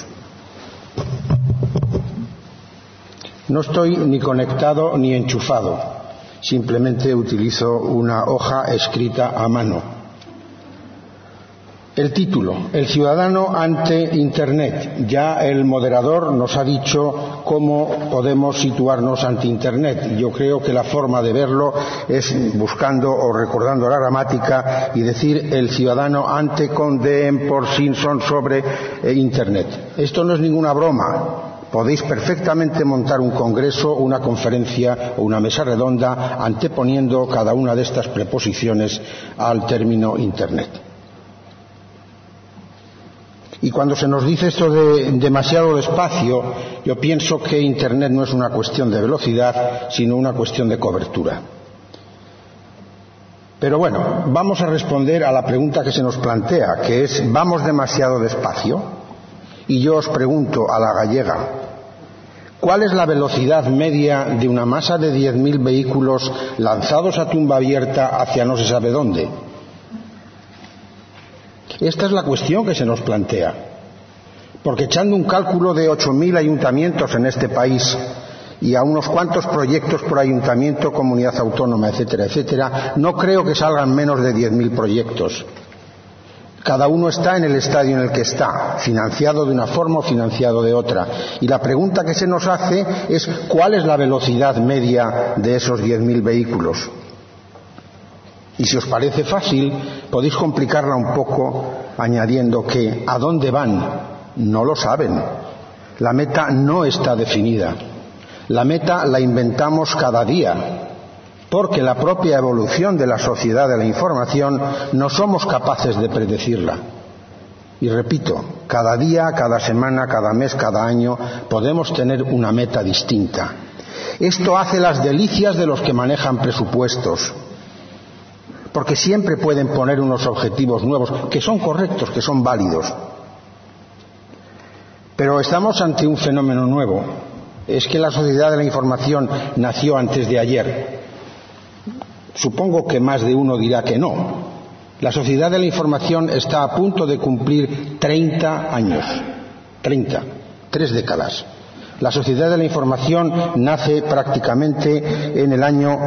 No estoy ni conectado ni enchufado, simplemente utilizo una hoja escrita a mano. El título: El ciudadano ante Internet. Ya el moderador nos ha dicho cómo podemos situarnos ante Internet. Yo creo que la forma de verlo es buscando o recordando la gramática y decir el ciudadano ante con de por Simpson sobre Internet. Esto no es ninguna broma. Podéis perfectamente montar un congreso, una conferencia o una mesa redonda anteponiendo cada una de estas preposiciones al término Internet. Y cuando se nos dice esto de demasiado despacio, yo pienso que Internet no es una cuestión de velocidad, sino una cuestión de cobertura. Pero bueno, vamos a responder a la pregunta que se nos plantea, que es: ¿vamos demasiado despacio? Y yo os pregunto a la gallega, ¿cuál es la velocidad media de una masa de 10.000 vehículos lanzados a tumba abierta hacia no se sabe dónde? Esta es la cuestión que se nos plantea, porque echando un cálculo de 8.000 ayuntamientos en este país y a unos cuantos proyectos por ayuntamiento, comunidad autónoma, etcétera, etcétera, no creo que salgan menos de 10.000 proyectos. Cada uno está en el estadio en el que está, financiado de una forma o financiado de otra. Y la pregunta que se nos hace es ¿cuál es la velocidad media de esos 10.000 vehículos? Y si os parece fácil, podéis complicarla un poco añadiendo que ¿a dónde van? No lo saben. La meta no está definida. La meta la inventamos cada día, porque la propia evolución de la sociedad de la información no somos capaces de predecirla. Y repito, cada día, cada semana, cada mes, cada año podemos tener una meta distinta. Esto hace las delicias de los que manejan presupuestos, porque siempre pueden poner unos objetivos nuevos que son correctos, que son válidos. Pero estamos ante un fenómeno nuevo. Es que la sociedad de la información nació antes de ayer. Supongo que más de uno dirá que no. La sociedad de la información está a punto de cumplir 30 años. 30, 3 décadas. La sociedad de la información nace prácticamente en el año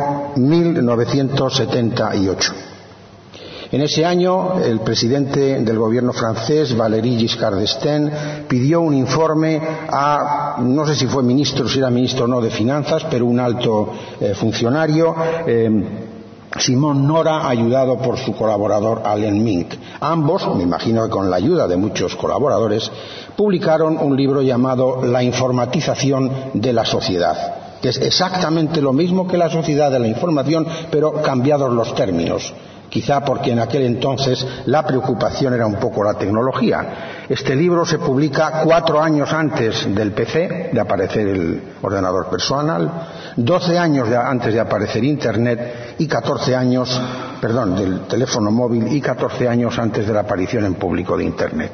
1978. En ese año, el presidente del gobierno francés, Valéry Giscard d'Estaing, pidió un informe a, no sé si fue ministro, si era ministro o no de Finanzas, pero un alto funcionario, Simón Nora, ayudado por su colaborador Alain Mink. Ambos, me imagino que con la ayuda de muchos colaboradores, publicaron un libro llamado La informatización de la sociedad, que es exactamente lo mismo que la sociedad de la información, pero cambiados los términos. Quizá porque en aquel entonces la preocupación era un poco la tecnología. Este libro se publica 4 años antes del PC, de aparecer el ordenador personal, 12 años antes de aparecer Internet y 14 años, del teléfono móvil y 14 años antes de la aparición en público de Internet.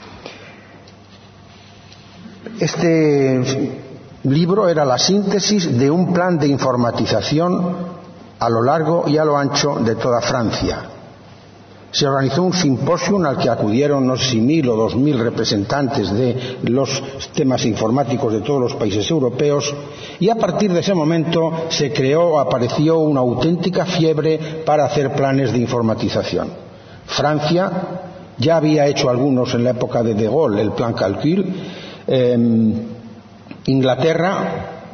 Este libro era la síntesis de un plan de informatización a lo largo y a lo ancho de toda Francia. Se organizó un simposio al que acudieron no sé si 1.000 o 2.000 representantes de los temas informáticos de todos los países europeos, y a partir de ese momento apareció una auténtica fiebre para hacer planes de informatización. Francia ya había hecho algunos en la época de De Gaulle, el plan Calcul, Inglaterra,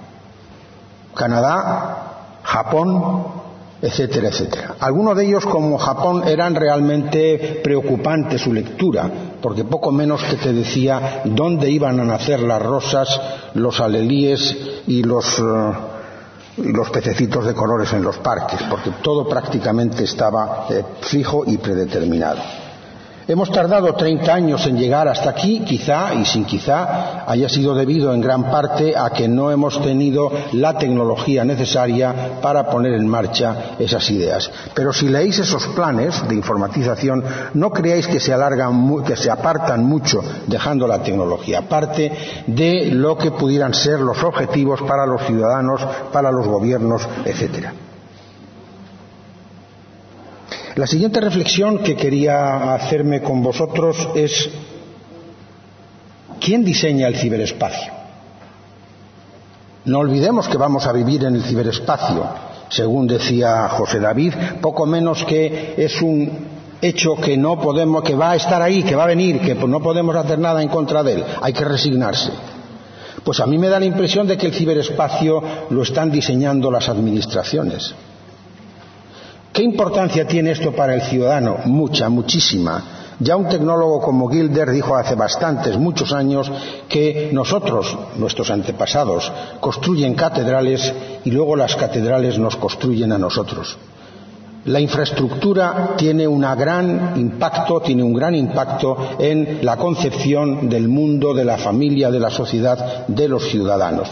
Canadá, Japón, etcétera, etcétera. Algunos de ellos, como Japón, eran realmente preocupantes su lectura, porque poco menos que te decía dónde iban a nacer las rosas, los alelíes y los pececitos de colores en los parques, porque todo prácticamente estaba fijo y predeterminado. Hemos tardado 30 años en llegar hasta aquí, quizá, y sin quizá, haya sido debido en gran parte a que no hemos tenido la tecnología necesaria para poner en marcha esas ideas. Pero si leéis esos planes de informatización, no creáis que se apartan mucho dejando la tecnología, aparte de lo que pudieran ser los objetivos para los ciudadanos, para los gobiernos, etcétera. La siguiente reflexión que quería hacerme con vosotros es ¿quién diseña el ciberespacio? No olvidemos que vamos a vivir en el ciberespacio, según decía José David, poco menos que es un hecho que va a estar ahí, que va a venir, que no podemos hacer nada en contra de él, hay que resignarse. Pues a mí me da la impresión de que el ciberespacio lo están diseñando las administraciones. ¿Qué importancia tiene esto para el ciudadano? Mucha, muchísima. Ya un tecnólogo como Gilder dijo hace muchos años, que nuestros antepasados, construyen catedrales y luego las catedrales nos construyen a nosotros. La infraestructura tiene un gran impacto en la concepción del mundo, de la familia, de la sociedad, de los ciudadanos.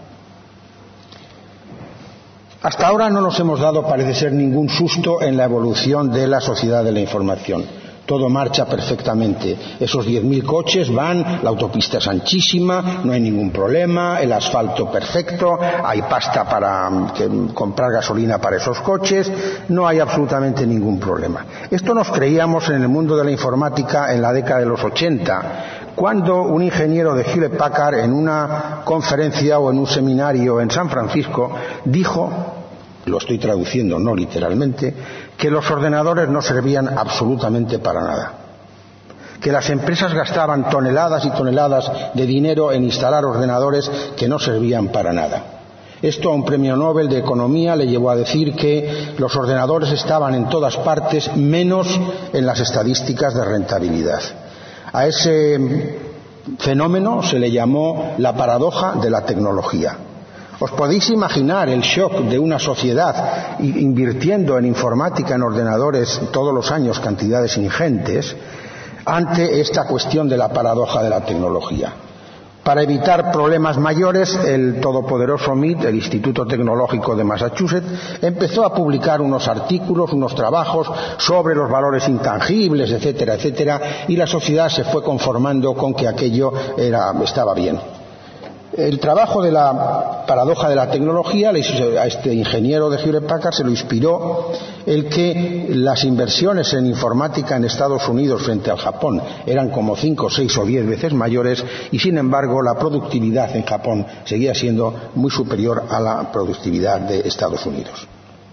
Hasta ahora no nos hemos dado, parece ser, ningún susto en la evolución de la sociedad de la información. Todo marcha perfectamente. Esos 10.000 coches van, la autopista es anchísima, no hay ningún problema, el asfalto perfecto, hay pasta para comprar gasolina para esos coches, no hay absolutamente ningún problema. Esto nos creíamos en el mundo de la informática en la década de los 80, cuando un ingeniero de Hewlett Packard, en una conferencia o en un seminario en San Francisco, dijo, lo estoy traduciendo no literalmente, que los ordenadores no servían absolutamente para nada, que las empresas gastaban toneladas y toneladas de dinero en instalar ordenadores que no servían para nada. Esto a un premio Nobel de Economía le llevó a decir que los ordenadores estaban en todas partes, menos en las estadísticas de rentabilidad. A ese fenómeno se le llamó la paradoja de la tecnología. ¿Os podéis imaginar el shock de una sociedad invirtiendo en informática, en ordenadores, todos los años cantidades ingentes, ante esta cuestión de la paradoja de la tecnología? Para evitar problemas mayores, el todopoderoso MIT, el Instituto Tecnológico de Massachusetts, empezó a publicar unos artículos, unos trabajos sobre los valores intangibles, etcétera, etcétera, y la sociedad se fue conformando con que aquello estaba bien. El trabajo de la paradoja de la tecnología a este ingeniero de Hewlett Packard se lo inspiró el que las inversiones en informática en Estados Unidos frente al Japón eran como 5, 6 o 10 veces mayores y sin embargo la productividad en Japón seguía siendo muy superior a la productividad de Estados Unidos.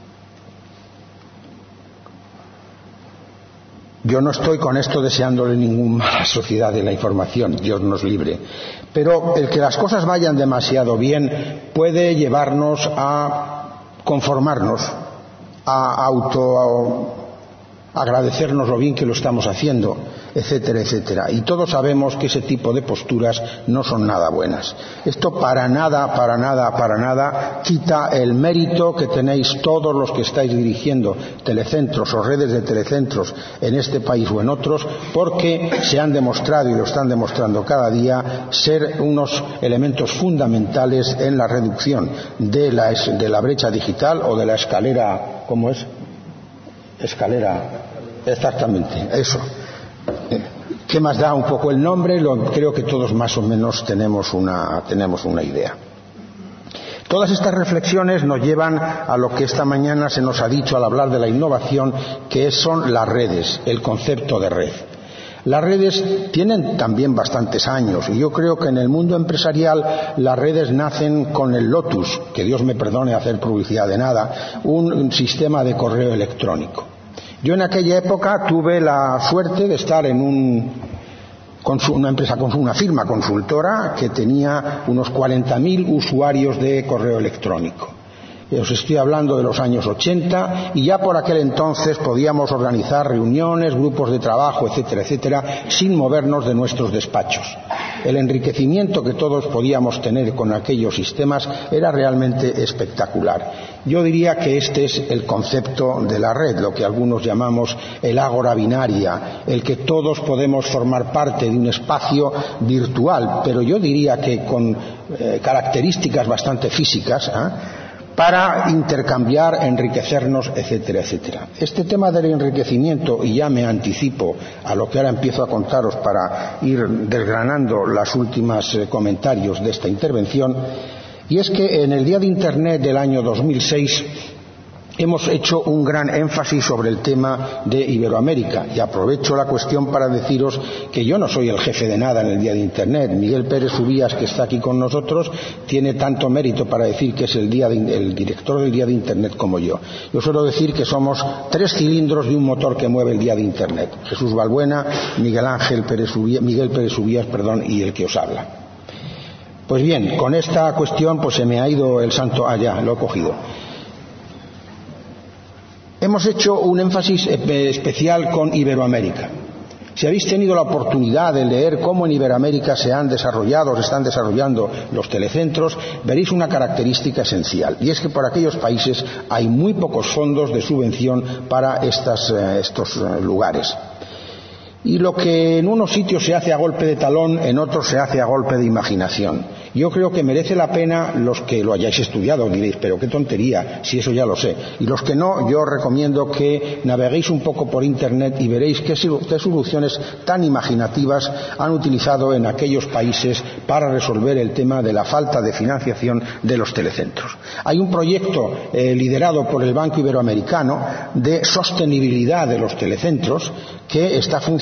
Yo no estoy con esto deseándole ningún mal a la sociedad de la información, Dios nos libre, pero el que las cosas vayan demasiado bien puede llevarnos a conformarnos, a agradecernos lo bien que lo estamos haciendo, etcétera, etcétera. Y todos sabemos que ese tipo de posturas no son nada buenas. Esto para nada quita el mérito que tenéis todos los que estáis dirigiendo telecentros o redes de telecentros en este país o en otros, porque se han demostrado y lo están demostrando cada día ser unos elementos fundamentales en la reducción de la brecha digital o de la escalera, ¿cómo es? Exactamente, eso. ¿Qué más da un poco el nombre? Creo que todos más o menos tenemos una idea. Todas estas reflexiones nos llevan a lo que esta mañana se nos ha dicho al hablar de la innovación, que son las redes, el concepto de red. Las redes tienen también bastantes años y yo creo que en el mundo empresarial las redes nacen con el Lotus, que Dios me perdone hacer publicidad de nada, un sistema de correo electrónico. Yo en aquella época tuve la suerte de estar en una firma consultora que tenía unos 40.000 usuarios de correo electrónico. Os estoy hablando de los años 80 y ya por aquel entonces podíamos organizar reuniones, grupos de trabajo, etcétera, etcétera, sin movernos de nuestros despachos. El enriquecimiento que todos podíamos tener con aquellos sistemas era realmente espectacular. Yo diría que este es el concepto de la red, lo que algunos llamamos el ágora binaria, el que todos podemos formar parte de un espacio virtual, pero yo diría que con características bastante físicas, para intercambiar, enriquecernos, etcétera, etcétera. Este tema del enriquecimiento, y ya me anticipo a lo que ahora empiezo a contaros para ir desgranando los últimos comentarios de esta intervención, y es que en el Día de Internet del año 2006 hemos hecho un gran énfasis sobre el tema de Iberoamérica y aprovecho la cuestión para deciros que yo no soy el jefe de nada en el Día de Internet. Miguel Pérez Ubías, que está aquí con nosotros, tiene tanto mérito para decir que es el director del Día de Internet como yo. Yo suelo decir que somos 3 cilindros de un motor que mueve el Día de Internet. Jesús Balbuena, Miguel Pérez Ubías, y el que os habla. Pues bien, con esta cuestión pues se me ha ido el santo. Ya, lo he cogido. Hemos hecho un énfasis especial con Iberoamérica. Si habéis tenido la oportunidad de leer cómo en Iberoamérica se están desarrollando los telecentros, veréis una característica esencial, y es que por aquellos países hay muy pocos fondos de subvención para estos lugares. Y lo que en unos sitios se hace a golpe de talón, en otros se hace a golpe de imaginación. Yo creo que merece la pena, los que lo hayáis estudiado, diréis, pero qué tontería, si eso ya lo sé. Y los que no, yo recomiendo que naveguéis un poco por Internet y veréis qué soluciones tan imaginativas han utilizado en aquellos países para resolver el tema de la falta de financiación de los telecentros. Hay un proyecto liderado por el Banco Iberoamericano de sostenibilidad de los telecentros que está funcionando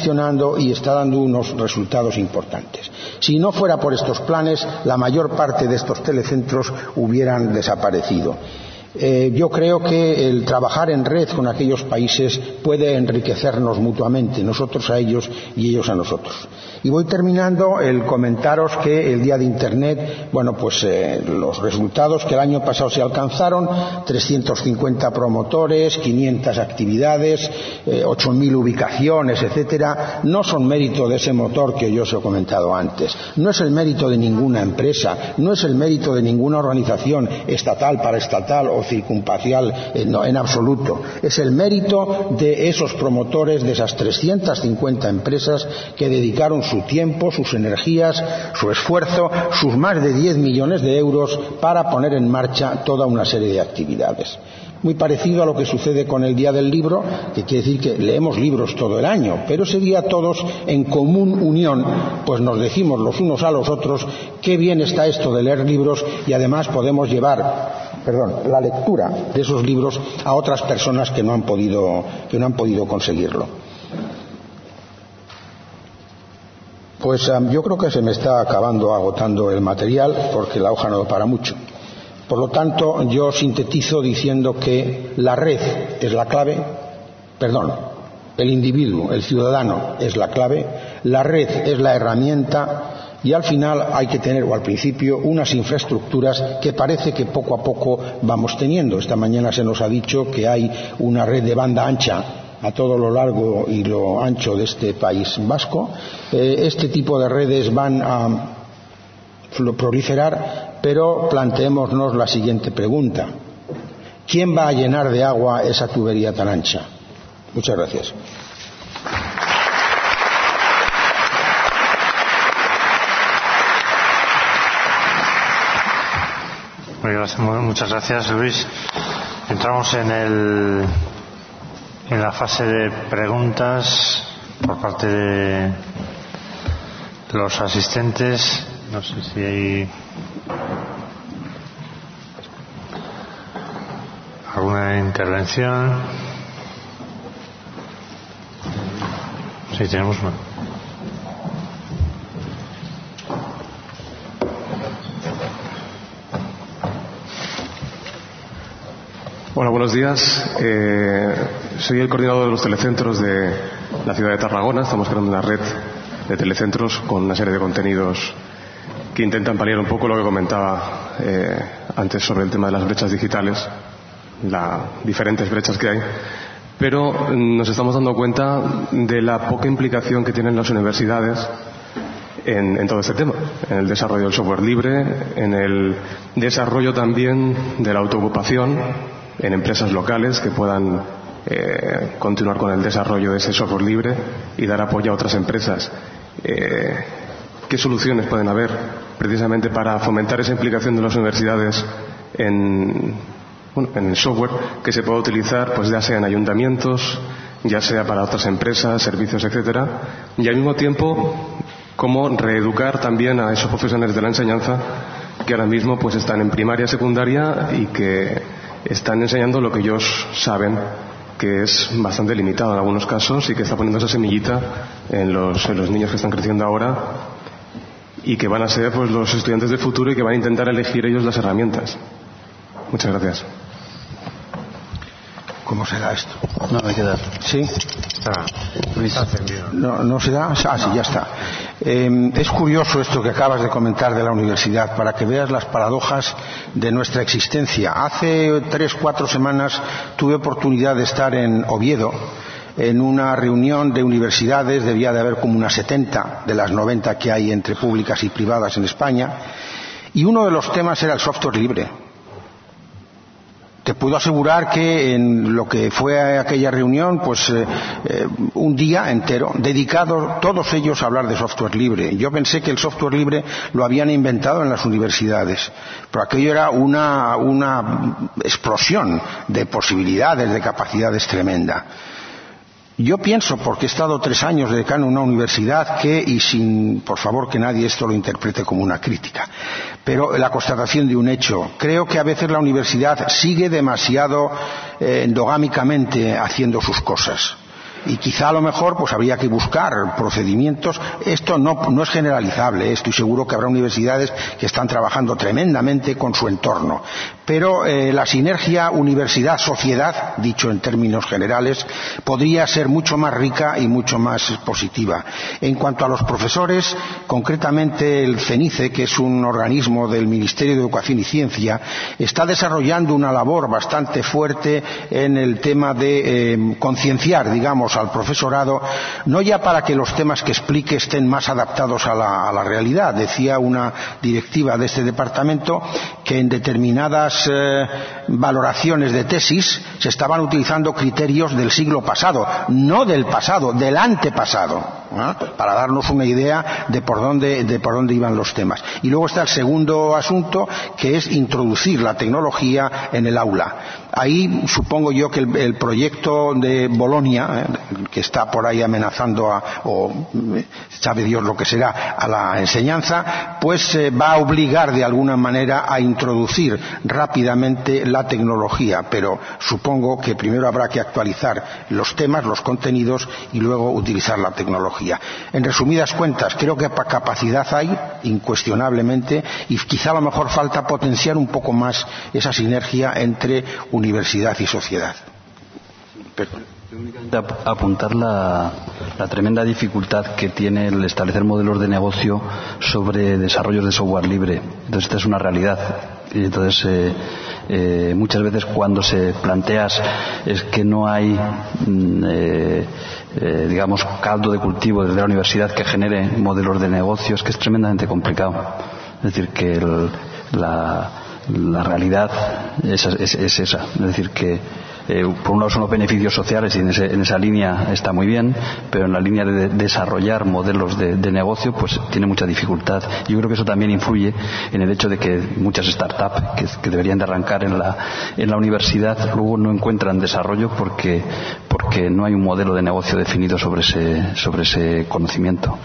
funcionando y está dando unos resultados importantes. Si no fuera por estos planes, la mayor parte de estos telecentros hubieran desaparecido. Yo creo que el trabajar en red con aquellos países puede enriquecernos mutuamente, nosotros a ellos y ellos a nosotros. Y voy terminando el comentaros que el día de Internet, los resultados que el año pasado se alcanzaron, 350 promotores, 500 actividades, 8.000 ubicaciones, etcétera, no son mérito de ese motor que yo os he comentado antes. No es el mérito de ninguna empresa, no es el mérito de ninguna organización estatal, paraestatal o circunpacial, no, en absoluto. Es el mérito de esos promotores, de esas 350 empresas que dedicaron su tiempo, sus energías, su esfuerzo, sus más de 10 millones de euros para poner en marcha toda una serie de actividades. Muy parecido a lo que sucede con el Día del Libro, que quiere decir que leemos libros todo el año, pero ese día todos en común unión pues nos decimos los unos a los otros qué bien está esto de leer libros y además podemos llevar la lectura de esos libros a otras personas que no han podido conseguirlo. Pues yo creo que se me está agotando el material porque la hoja no da para mucho. Por lo tanto, yo sintetizo diciendo que la red es la clave, el individuo, el ciudadano es la clave, la red es la herramienta y al final hay que tener, o al principio, unas infraestructuras que parece que poco a poco vamos teniendo. Esta mañana se nos ha dicho que hay una red de banda ancha a todo lo largo y lo ancho de este país vasco. Este tipo de redes van a proliferar, pero planteémonos la siguiente pregunta: ¿quién va a llenar de agua esa tubería tan ancha? Muchas gracias. Muchas gracias, Luis. Entramos en la fase de preguntas por parte de los asistentes. No sé si hay alguna intervención. Sí, tenemos una. Hola, buenos días. Soy el coordinador de los telecentros de la ciudad de Tarragona. Estamos creando una red de telecentros con una serie de contenidos que intentan paliar un poco lo que comentaba antes sobre el tema de las brechas digitales, las diferentes brechas que hay. Pero nos estamos dando cuenta de la poca implicación que tienen las universidades en todo este tema, en el desarrollo del software libre, en el desarrollo también de la autoocupación, en empresas locales que puedan continuar con el desarrollo de ese software libre y dar apoyo a otras empresas. ¿Qué soluciones pueden haber precisamente para fomentar esa implicación de las universidades en el software que se pueda utilizar, pues ya sea en ayuntamientos, ya sea para otras empresas, servicios, etcétera, y al mismo tiempo cómo reeducar también a esos profesionales de la enseñanza que ahora mismo pues están en primaria, secundaria y que están enseñando lo que ellos saben, que es bastante limitado en algunos casos y que está poniendo esa semillita en los niños que están creciendo ahora y que van a ser pues los estudiantes del futuro y que van a intentar elegir ellos las herramientas. Muchas gracias. ¿Cómo será esto? No, me queda. ¿Sí? Está encendido. ¿No se da? Ah, sí, ya está. Es curioso esto que acabas de comentar de la universidad, para que veas las paradojas de nuestra existencia. Hace 3-4 semanas tuve oportunidad de estar en Oviedo, en una reunión de universidades. Debía de haber como unas 70 de las 90 que hay entre públicas y privadas en España, y uno de los temas era el software libre. Te puedo asegurar que en lo que fue aquella reunión, pues un día entero dedicado todos ellos a hablar de software libre. Yo pensé que el software libre lo habían inventado en las universidades, pero aquello era una explosión de posibilidades, de capacidades tremenda. Yo pienso, porque he estado 3 años de decano en una universidad, y sin, por favor, que nadie esto lo interprete como una crítica, pero la constatación de un hecho, creo que a veces la universidad sigue demasiado endogámicamente haciendo sus cosas. y quizá a lo mejor pues habría que buscar procedimientos. Esto no es generalizable, estoy seguro que habrá universidades que están trabajando tremendamente con su entorno, pero la sinergia universidad-sociedad, dicho en términos generales, podría ser mucho más rica y mucho más positiva. En cuanto a los profesores, concretamente el CENICE, que es un organismo del Ministerio de Educación y Ciencia, está desarrollando una labor bastante fuerte en el tema de concienciar, digamos, al profesorado, no ya para que los temas que explique estén más adaptados a la realidad. Decía una directiva de este departamento que en determinadas valoraciones de tesis se estaban utilizando criterios del siglo pasado, no del pasado, del antepasado, para darnos una idea de por dónde iban los temas. Y luego está el segundo asunto, que es introducir la tecnología en el aula. Ahí supongo yo que el proyecto de Bolonia, que está por ahí amenazando o sabe Dios lo que será, a la enseñanza, pues va a obligar de alguna manera a introducir rápidamente la tecnología, pero supongo que primero habrá que actualizar los temas, los contenidos, y luego utilizar la tecnología. En resumidas cuentas, creo que capacidad hay, incuestionablemente, y quizá a lo mejor falta potenciar un poco más esa sinergia entre universidad y sociedad. Apuntar la tremenda dificultad que tiene el establecer modelos de negocio sobre desarrollos de software libre. Entonces, esta es una realidad. Y entonces, muchas veces cuando se planteas es que no hay digamos caldo de cultivo desde la universidad que genere modelos de negocios, que es tremendamente complicado. Es decir, que la realidad es esa. Es decir, que por un lado son los beneficios sociales y en esa línea está muy bien, pero en la línea de desarrollar modelos de negocio pues tiene mucha dificultad. Yo creo que eso también influye en el hecho de que muchas startups que deberían de arrancar en la universidad luego no encuentran desarrollo porque no hay un modelo de negocio definido sobre ese conocimiento.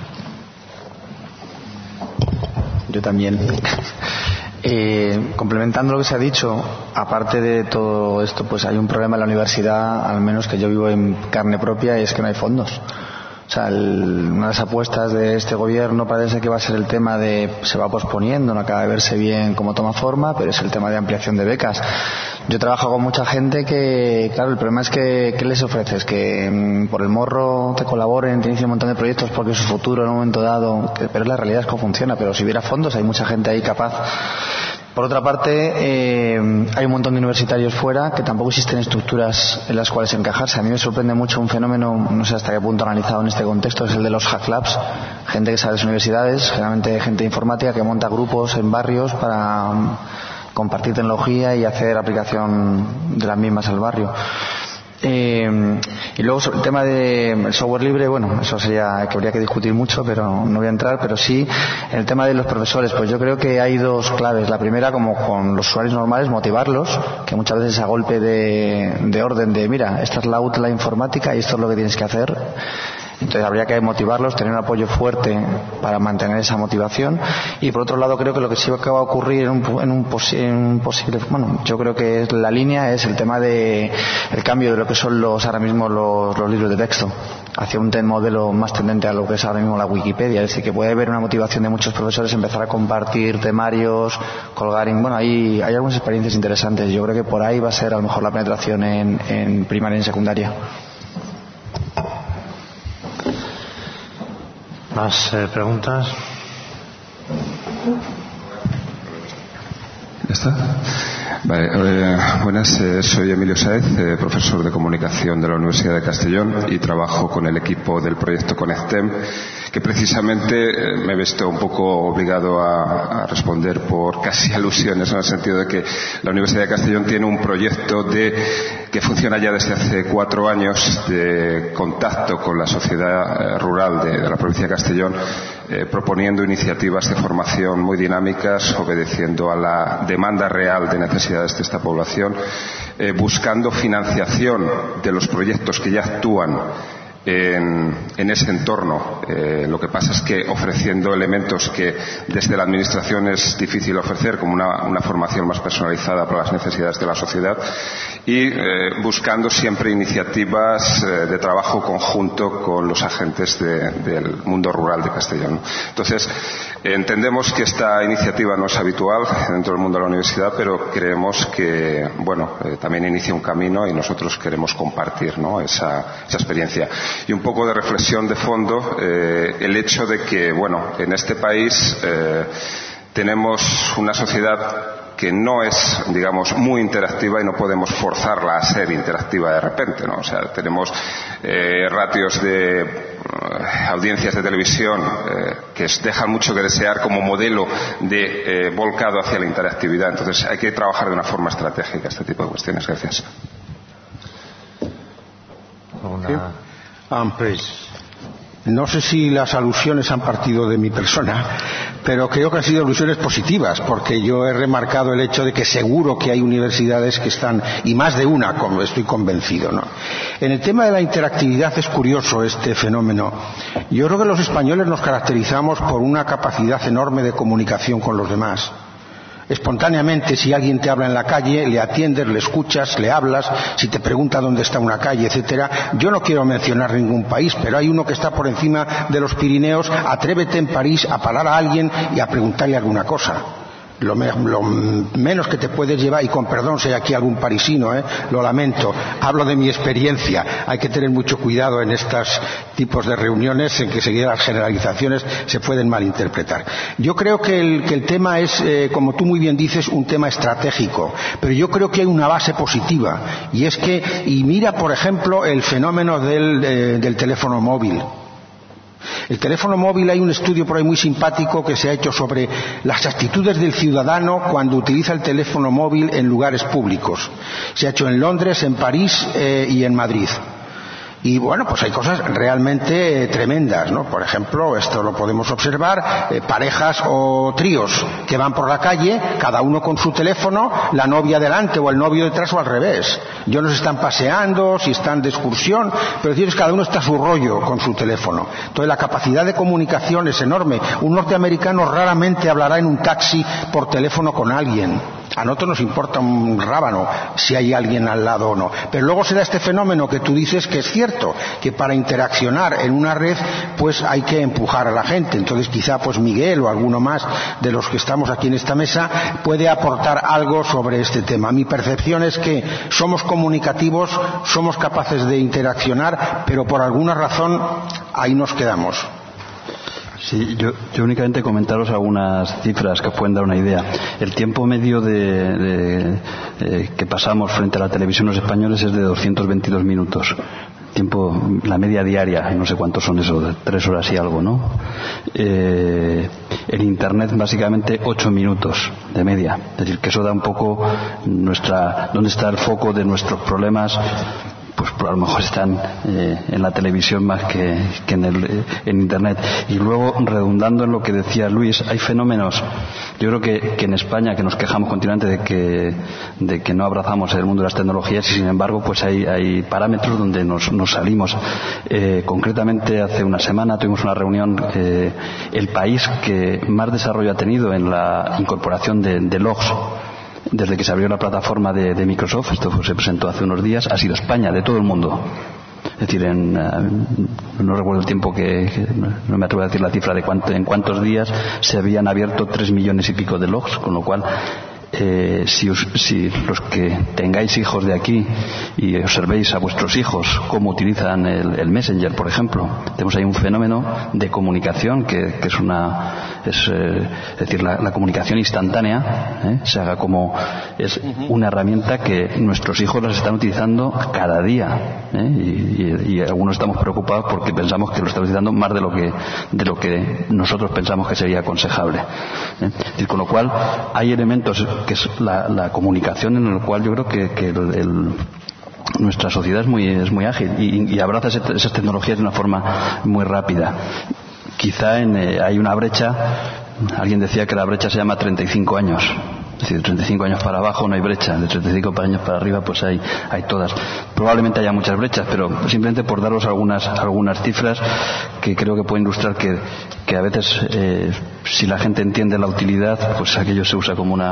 Yo también. Complementando lo que se ha dicho, aparte de todo esto, pues hay un problema en la universidad, al menos que yo vivo en carne propia, y es que no hay fondos. O sea, una de las apuestas de este gobierno parece que va a ser el tema se va posponiendo, no acaba de verse bien cómo toma forma, pero es el tema de ampliación de becas. Yo trabajo con mucha gente que, claro, el problema es que ¿qué les ofreces? Que por el morro te colaboren, te inicien un montón de proyectos porque es su futuro en un momento dado, pero la realidad es cómo funciona. Pero si hubiera fondos, hay mucha gente ahí capaz. Por otra parte, hay un montón de universitarios fuera que tampoco existen estructuras en las cuales encajarse. A mí me sorprende mucho un fenómeno, no sé hasta qué punto analizado en este contexto, es el de los hack labs. Gente que sale de las universidades, generalmente gente de informática, que monta grupos en barrios para compartir tecnología y hacer aplicación de las mismas al barrio. Y luego sobre el tema del software libre, bueno, eso sería que habría que discutir mucho, pero no voy a entrar. Pero sí, en el tema de los profesores, pues yo creo que hay dos claves. La primera, como con los usuarios normales, motivarlos, que muchas veces a golpe de orden de, mira, esta es la informática y esto es lo que tienes que hacer. Entonces habría que motivarlos, tener un apoyo fuerte para mantener esa motivación. Y por otro lado, creo que lo que sí va a ocurrir en un posible, bueno, yo creo que la línea es el tema de el cambio de lo que son ahora mismo los libros de texto hacia un modelo más tendente a lo que es ahora mismo la Wikipedia. Es decir, que puede haber una motivación de muchos profesores empezar a compartir temarios, colgar bueno, hay algunas experiencias interesantes. Yo creo que por ahí va a ser a lo mejor la penetración en primaria y en secundaria. ¿Más preguntas? ¿Ya está? Vale, buenas, soy Emilio Sáez, profesor de comunicación de la Universidad de Castellón y trabajo con el equipo del proyecto Conectem, que precisamente me he visto un poco obligado a responder por casi alusiones, en el sentido de que la Universidad de Castellón tiene un proyecto que funciona ya desde hace 4 años de contacto con la sociedad rural de la provincia de Castellón, proponiendo iniciativas de formación muy dinámicas, obedeciendo a la demanda real de necesidades de esta población, buscando financiación de los proyectos que ya actúan en ese entorno. Lo que pasa es que ofreciendo elementos que desde la Administración es difícil ofrecer, como una formación más personalizada para las necesidades de la sociedad, y buscando siempre iniciativas de trabajo conjunto con los agentes del mundo rural de Castellón. Entonces, entendemos que esta iniciativa no es habitual dentro del mundo de la universidad, pero creemos que, también inicia un camino y nosotros queremos compartir, ¿no?, esa experiencia. Y un poco de reflexión de fondo, el hecho de que, en este país tenemos una sociedad que no es, digamos, muy interactiva y no podemos forzarla a ser interactiva de repente, ¿no? O sea, tenemos ratios de audiencias de televisión que dejan mucho que desear como modelo de volcado hacia la interactividad. Entonces hay que trabajar de una forma estratégica este tipo de cuestiones. Gracias. No sé si las alusiones han partido de mi persona, pero creo que han sido alusiones positivas, porque yo he remarcado el hecho de que seguro que hay universidades que están, y más de una, estoy convencido, ¿no? En el tema de la interactividad es curioso este fenómeno. Yo creo que los españoles nos caracterizamos por una capacidad enorme de comunicación con los demás. Espontáneamente, si alguien te habla en la calle, le atiendes, le escuchas, le hablas, si te pregunta dónde está una calle, etcétera. Yo no quiero mencionar ningún país, pero hay uno que está por encima de los Pirineos. Atrévete en París a parar a alguien y a preguntarle alguna cosa. Lo menos que te puedes llevar, y con perdón si hay aquí algún parisino, lo lamento, hablo de mi experiencia. Hay que tener mucho cuidado en estos tipos de reuniones en que seguir las generalizaciones se pueden malinterpretar. Yo creo que el tema es, como tú muy bien dices, un tema estratégico, pero yo creo que hay una base positiva, y es que, y mira por ejemplo el fenómeno del teléfono móvil. El teléfono móvil, hay un estudio por ahí muy simpático que se ha hecho sobre las actitudes del ciudadano cuando utiliza el teléfono móvil en lugares públicos. Se ha hecho en Londres, en París y en Madrid. Y pues hay cosas realmente tremendas, ¿no? Por ejemplo, esto lo podemos observar, parejas o tríos que van por la calle, cada uno con su teléfono, la novia delante o el novio detrás o al revés. Yo no sé si están paseando, si están de excursión, pero decir, cada uno está a su rollo con su teléfono. Entonces la capacidad de comunicación es enorme. Un norteamericano raramente hablará en un taxi por teléfono con alguien. A nosotros nos importa un rábano si hay alguien al lado o no. Pero luego se da este fenómeno que tú dices, que es cierto, que para interaccionar en una red pues hay que empujar a la gente. Entonces quizá Miguel o alguno más de los que estamos aquí en esta mesa puede aportar algo sobre este tema. Mi percepción es que somos comunicativos, somos capaces de interaccionar, pero por alguna razón ahí nos quedamos. Sí, yo únicamente comentaros algunas cifras que pueden dar una idea. El tiempo medio que pasamos frente a la televisión los españoles es de 222 minutos. La media diaria, no sé cuántos son eso, de 3 horas y algo, ¿no? En Internet básicamente 8 minutos de media. Es decir, que eso da un poco dónde está el foco de nuestros problemas. Pues a lo mejor están en la televisión más que en Internet. Y luego, redundando en lo que decía Luis, hay fenómenos, yo creo que en España, que nos quejamos continuamente de que no abrazamos el mundo de las tecnologías, y sin embargo pues hay parámetros donde nos salimos. Concretamente hace una semana tuvimos una reunión, el país que más desarrollo ha tenido en la incorporación de logs desde que se abrió la plataforma de Microsoft, esto se presentó hace unos días, ha sido España, de todo el mundo. Es decir, no recuerdo el tiempo no me atrevo a decir la cifra de en cuántos días se habían abierto 3 millones y pico de logs, con lo cual si los que tengáis hijos de aquí y observéis a vuestros hijos cómo utilizan el Messenger, por ejemplo, tenemos ahí un fenómeno de comunicación que es decir, la comunicación instantánea, se haga como es una herramienta que nuestros hijos las están utilizando cada día, y algunos estamos preocupados porque pensamos que lo están utilizando más de lo que nosotros pensamos que sería aconsejable, Es decir, con lo cual hay elementos que es la comunicación, en el cual yo creo que nuestra sociedad es muy ágil y abraza esas tecnologías de una forma muy rápida. Quizá hay una brecha, alguien decía que la brecha se llama 35 años. Es decir, de 35 años para abajo no hay brecha, de 35 años para arriba pues hay todas. Probablemente haya muchas brechas, pero simplemente por daros algunas cifras que creo que pueden ilustrar que a veces si la gente entiende la utilidad, pues aquello se usa como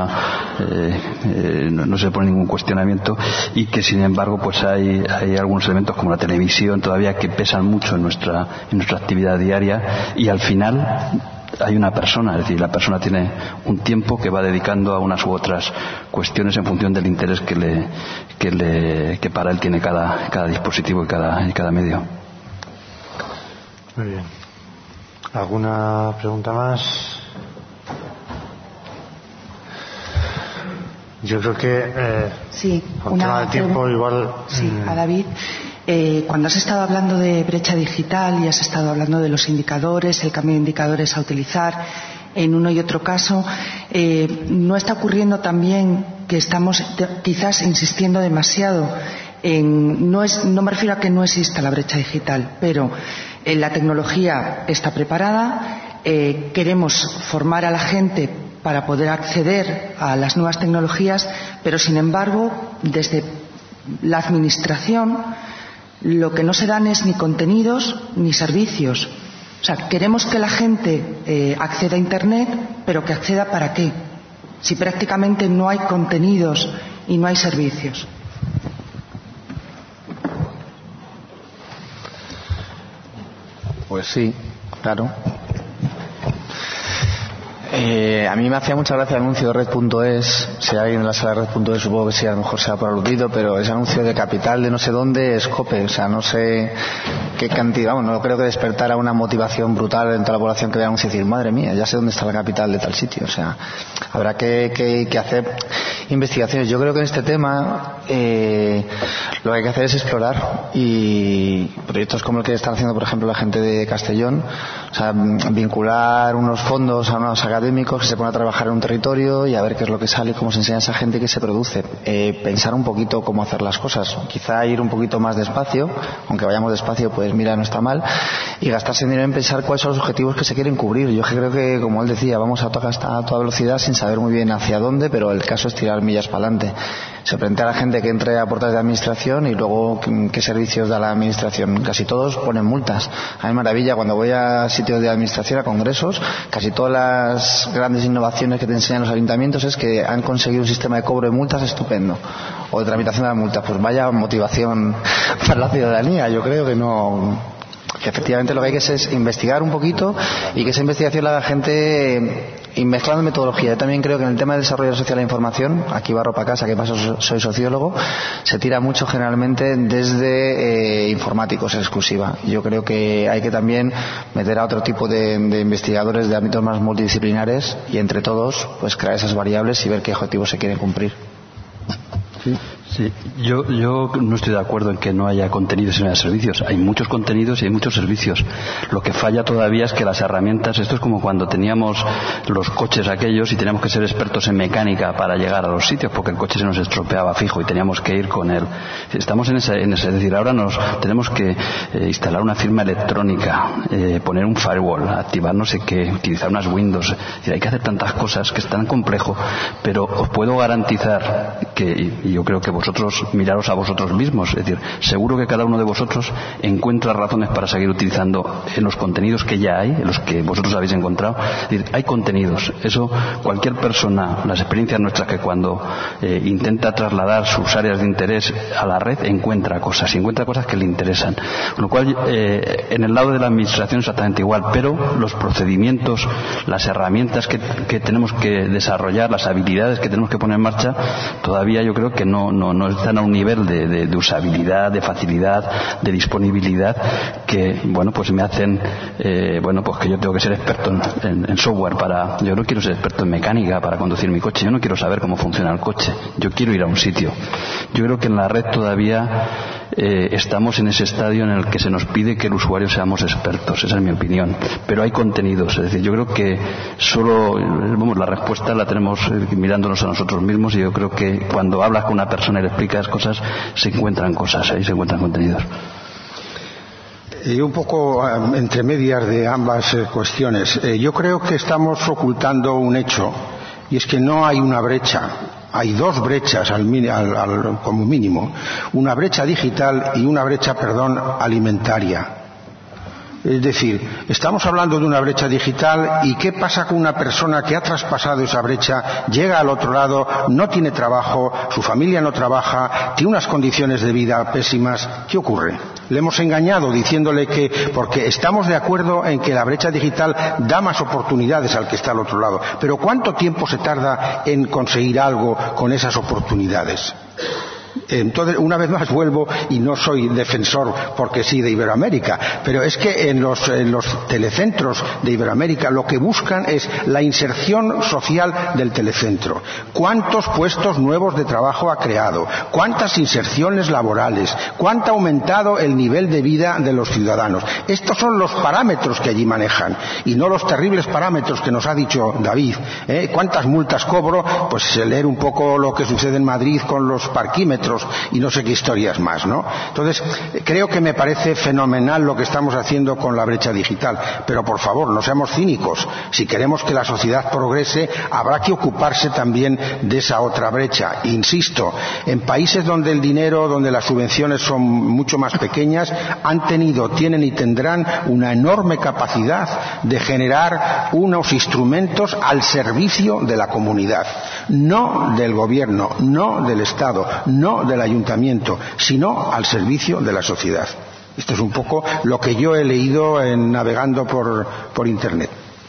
no se pone ningún cuestionamiento, y que sin embargo pues hay algunos elementos como la televisión todavía que pesan mucho en nuestra actividad diaria, y al final hay una persona, es decir, la persona tiene un tiempo que va dedicando a unas u otras cuestiones en función del interés que para él tiene cada dispositivo y cada medio. Muy bien. ¿Alguna pregunta más? Yo creo que sí, con tema de tiempo igual. Sí, a David. Cuando has estado hablando de brecha digital y has estado hablando de los indicadores, el cambio de indicadores a utilizar en uno y otro caso, ¿no está ocurriendo también que estamos quizás insistiendo demasiado no me refiero a que no exista la brecha digital, pero la tecnología está preparada, queremos formar a la gente para poder acceder a las nuevas tecnologías, pero sin embargo, desde la administración lo que no se dan es ni contenidos ni servicios. O sea, queremos que la gente acceda a Internet, pero que acceda ¿para qué? Si prácticamente no hay contenidos y no hay servicios. Pues sí, claro. A mí me hacía mucha gracia el anuncio de Red.es. Si hay alguien en la sala de Red.es, supongo que sí, a lo mejor se ha por aludido, pero ese anuncio de capital de no sé dónde es COPE. O sea, no sé qué cantidad, no creo que despertara una motivación brutal en toda la población que vea anuncio y decir, madre mía, ya sé dónde está la capital de tal sitio. O sea, habrá que hacer investigaciones. Yo creo que en este tema lo que hay que hacer es explorar, y proyectos como el que están haciendo, por ejemplo, la gente de Castellón, o sea, vincular unos fondos a unos académicos que se ponen a trabajar en un territorio y a ver qué es lo que sale y cómo se enseña a esa gente y qué se produce. Pensar un poquito cómo hacer las cosas, quizá ir un poquito más despacio, aunque vayamos despacio pues mira, no está mal, y gastarse dinero en pensar cuáles son los objetivos que se quieren cubrir. Yo creo que, como él decía, vamos a toda velocidad sin saber muy bien hacia dónde, pero el caso es tirar millas para adelante. Se plantea a la gente que entre a puertas de administración y luego qué servicios da la administración. Casi todos ponen multas. A mí maravilla cuando voy a sitios de administración, a congresos, casi todas las grandes innovaciones que te enseñan los ayuntamientos es que han conseguido un sistema de cobro de multas estupendo, o de tramitación de las multas. Pues vaya motivación para la ciudadanía. Yo creo que efectivamente lo que hay que hacer es investigar un poquito, y que esa investigación la haga gente y mezclando metodología. Yo también creo que en el tema del desarrollo social de la información, aquí barro para casa, que paso soy sociólogo, se tira mucho generalmente desde informáticos en exclusiva. Yo creo que hay que también meter a otro tipo de investigadores de ámbitos más multidisciplinares, y entre todos pues crear esas variables y ver qué objetivos se quieren cumplir. Sí, yo no estoy de acuerdo en que no haya contenidos y no haya servicios. Hay muchos contenidos y hay muchos servicios. Lo que falla todavía es que las herramientas, esto es como cuando teníamos los coches aquellos y teníamos que ser expertos en mecánica para llegar a los sitios, porque el coche se nos estropeaba fijo y teníamos que ir con él. Estamos en ese, es decir, ahora tenemos que instalar una firma electrónica, poner un firewall, activar no sé qué, utilizar unas Windows. Es decir, hay que hacer tantas cosas que es tan complejo, pero os puedo garantizar que, y yo creo que vosotros miraros a vosotros mismos, es decir, seguro que cada uno de vosotros encuentra razones para seguir utilizando en los contenidos que ya hay, en los que vosotros habéis encontrado. Es decir, hay contenidos, eso cualquier persona, las experiencias nuestras, que cuando intenta trasladar sus áreas de interés a la red encuentra cosas que le interesan, con lo cual en el lado de la administración exactamente igual, pero los procedimientos, las herramientas que tenemos que desarrollar, las habilidades que tenemos que poner en marcha, todavía yo creo que no están a un nivel de usabilidad, de facilidad, de disponibilidad que, bueno, pues me hacen, pues que yo tengo que ser experto en software yo no quiero ser experto en mecánica para conducir mi coche, yo no quiero saber cómo funciona el coche, yo quiero ir a un sitio. Yo creo que en la red todavía estamos en ese estadio en el que se nos pide que el usuario seamos expertos, esa es mi opinión, pero hay contenidos, es decir, yo creo que solo, la respuesta la tenemos mirándonos a nosotros mismos, y yo creo que cuando hablas con una persona y le explicas cosas, se encuentran cosas, ahí se encuentran contenidos. Y un poco entre medias de ambas cuestiones, yo creo que estamos ocultando un hecho, y es que no hay una brecha. Hay dos brechas como mínimo, una brecha digital y una brecha, alimentaria. Es decir, estamos hablando de una brecha digital y ¿qué pasa con una persona que ha traspasado esa brecha, llega al otro lado, no tiene trabajo, su familia no trabaja, tiene unas condiciones de vida pésimas? ¿Qué ocurre? Le hemos engañado diciéndole que, porque estamos de acuerdo en que la brecha digital da más oportunidades al que está al otro lado, pero ¿cuánto tiempo se tarda en conseguir algo con esas oportunidades? Entonces, una vez más vuelvo, y no soy defensor porque sí de Iberoamérica, pero es que en los telecentros de Iberoamérica lo que buscan es la inserción social del telecentro. ¿Cuántos puestos nuevos de trabajo ha creado? ¿Cuántas inserciones laborales? ¿Cuánto ha aumentado el nivel de vida de los ciudadanos? Estos son los parámetros que allí manejan, y no los terribles parámetros que nos ha dicho David. ¿Cuántas multas cobro? Pues leer un poco lo que sucede en Madrid con los parquímetros y no sé qué historias más, ¿no? Entonces, creo que me parece fenomenal lo que estamos haciendo con la brecha digital, pero por favor, no seamos cínicos. Si queremos que la sociedad progrese, habrá que ocuparse también de esa otra brecha. Insisto, en países donde el dinero, donde las subvenciones son mucho más pequeñas, han tenido, tienen y tendrán una enorme capacidad de generar unos instrumentos al servicio de la comunidad, no del gobierno, no del Estado, no del ayuntamiento, sino al servicio de la sociedad. Esto es un poco lo que yo he leído navegando por Internet.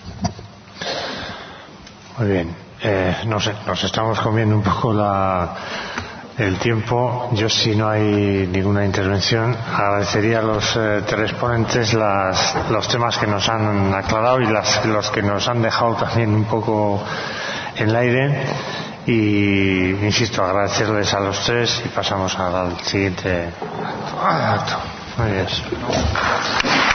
Muy bien. Nos estamos comiendo un poco el tiempo. Yo, si no hay ninguna intervención, agradecería a los tres ponentes los temas que nos han aclarado y los que nos han dejado también un poco en el aire. Y insisto, agradecerles a los tres y pasamos al siguiente acto. Adiós.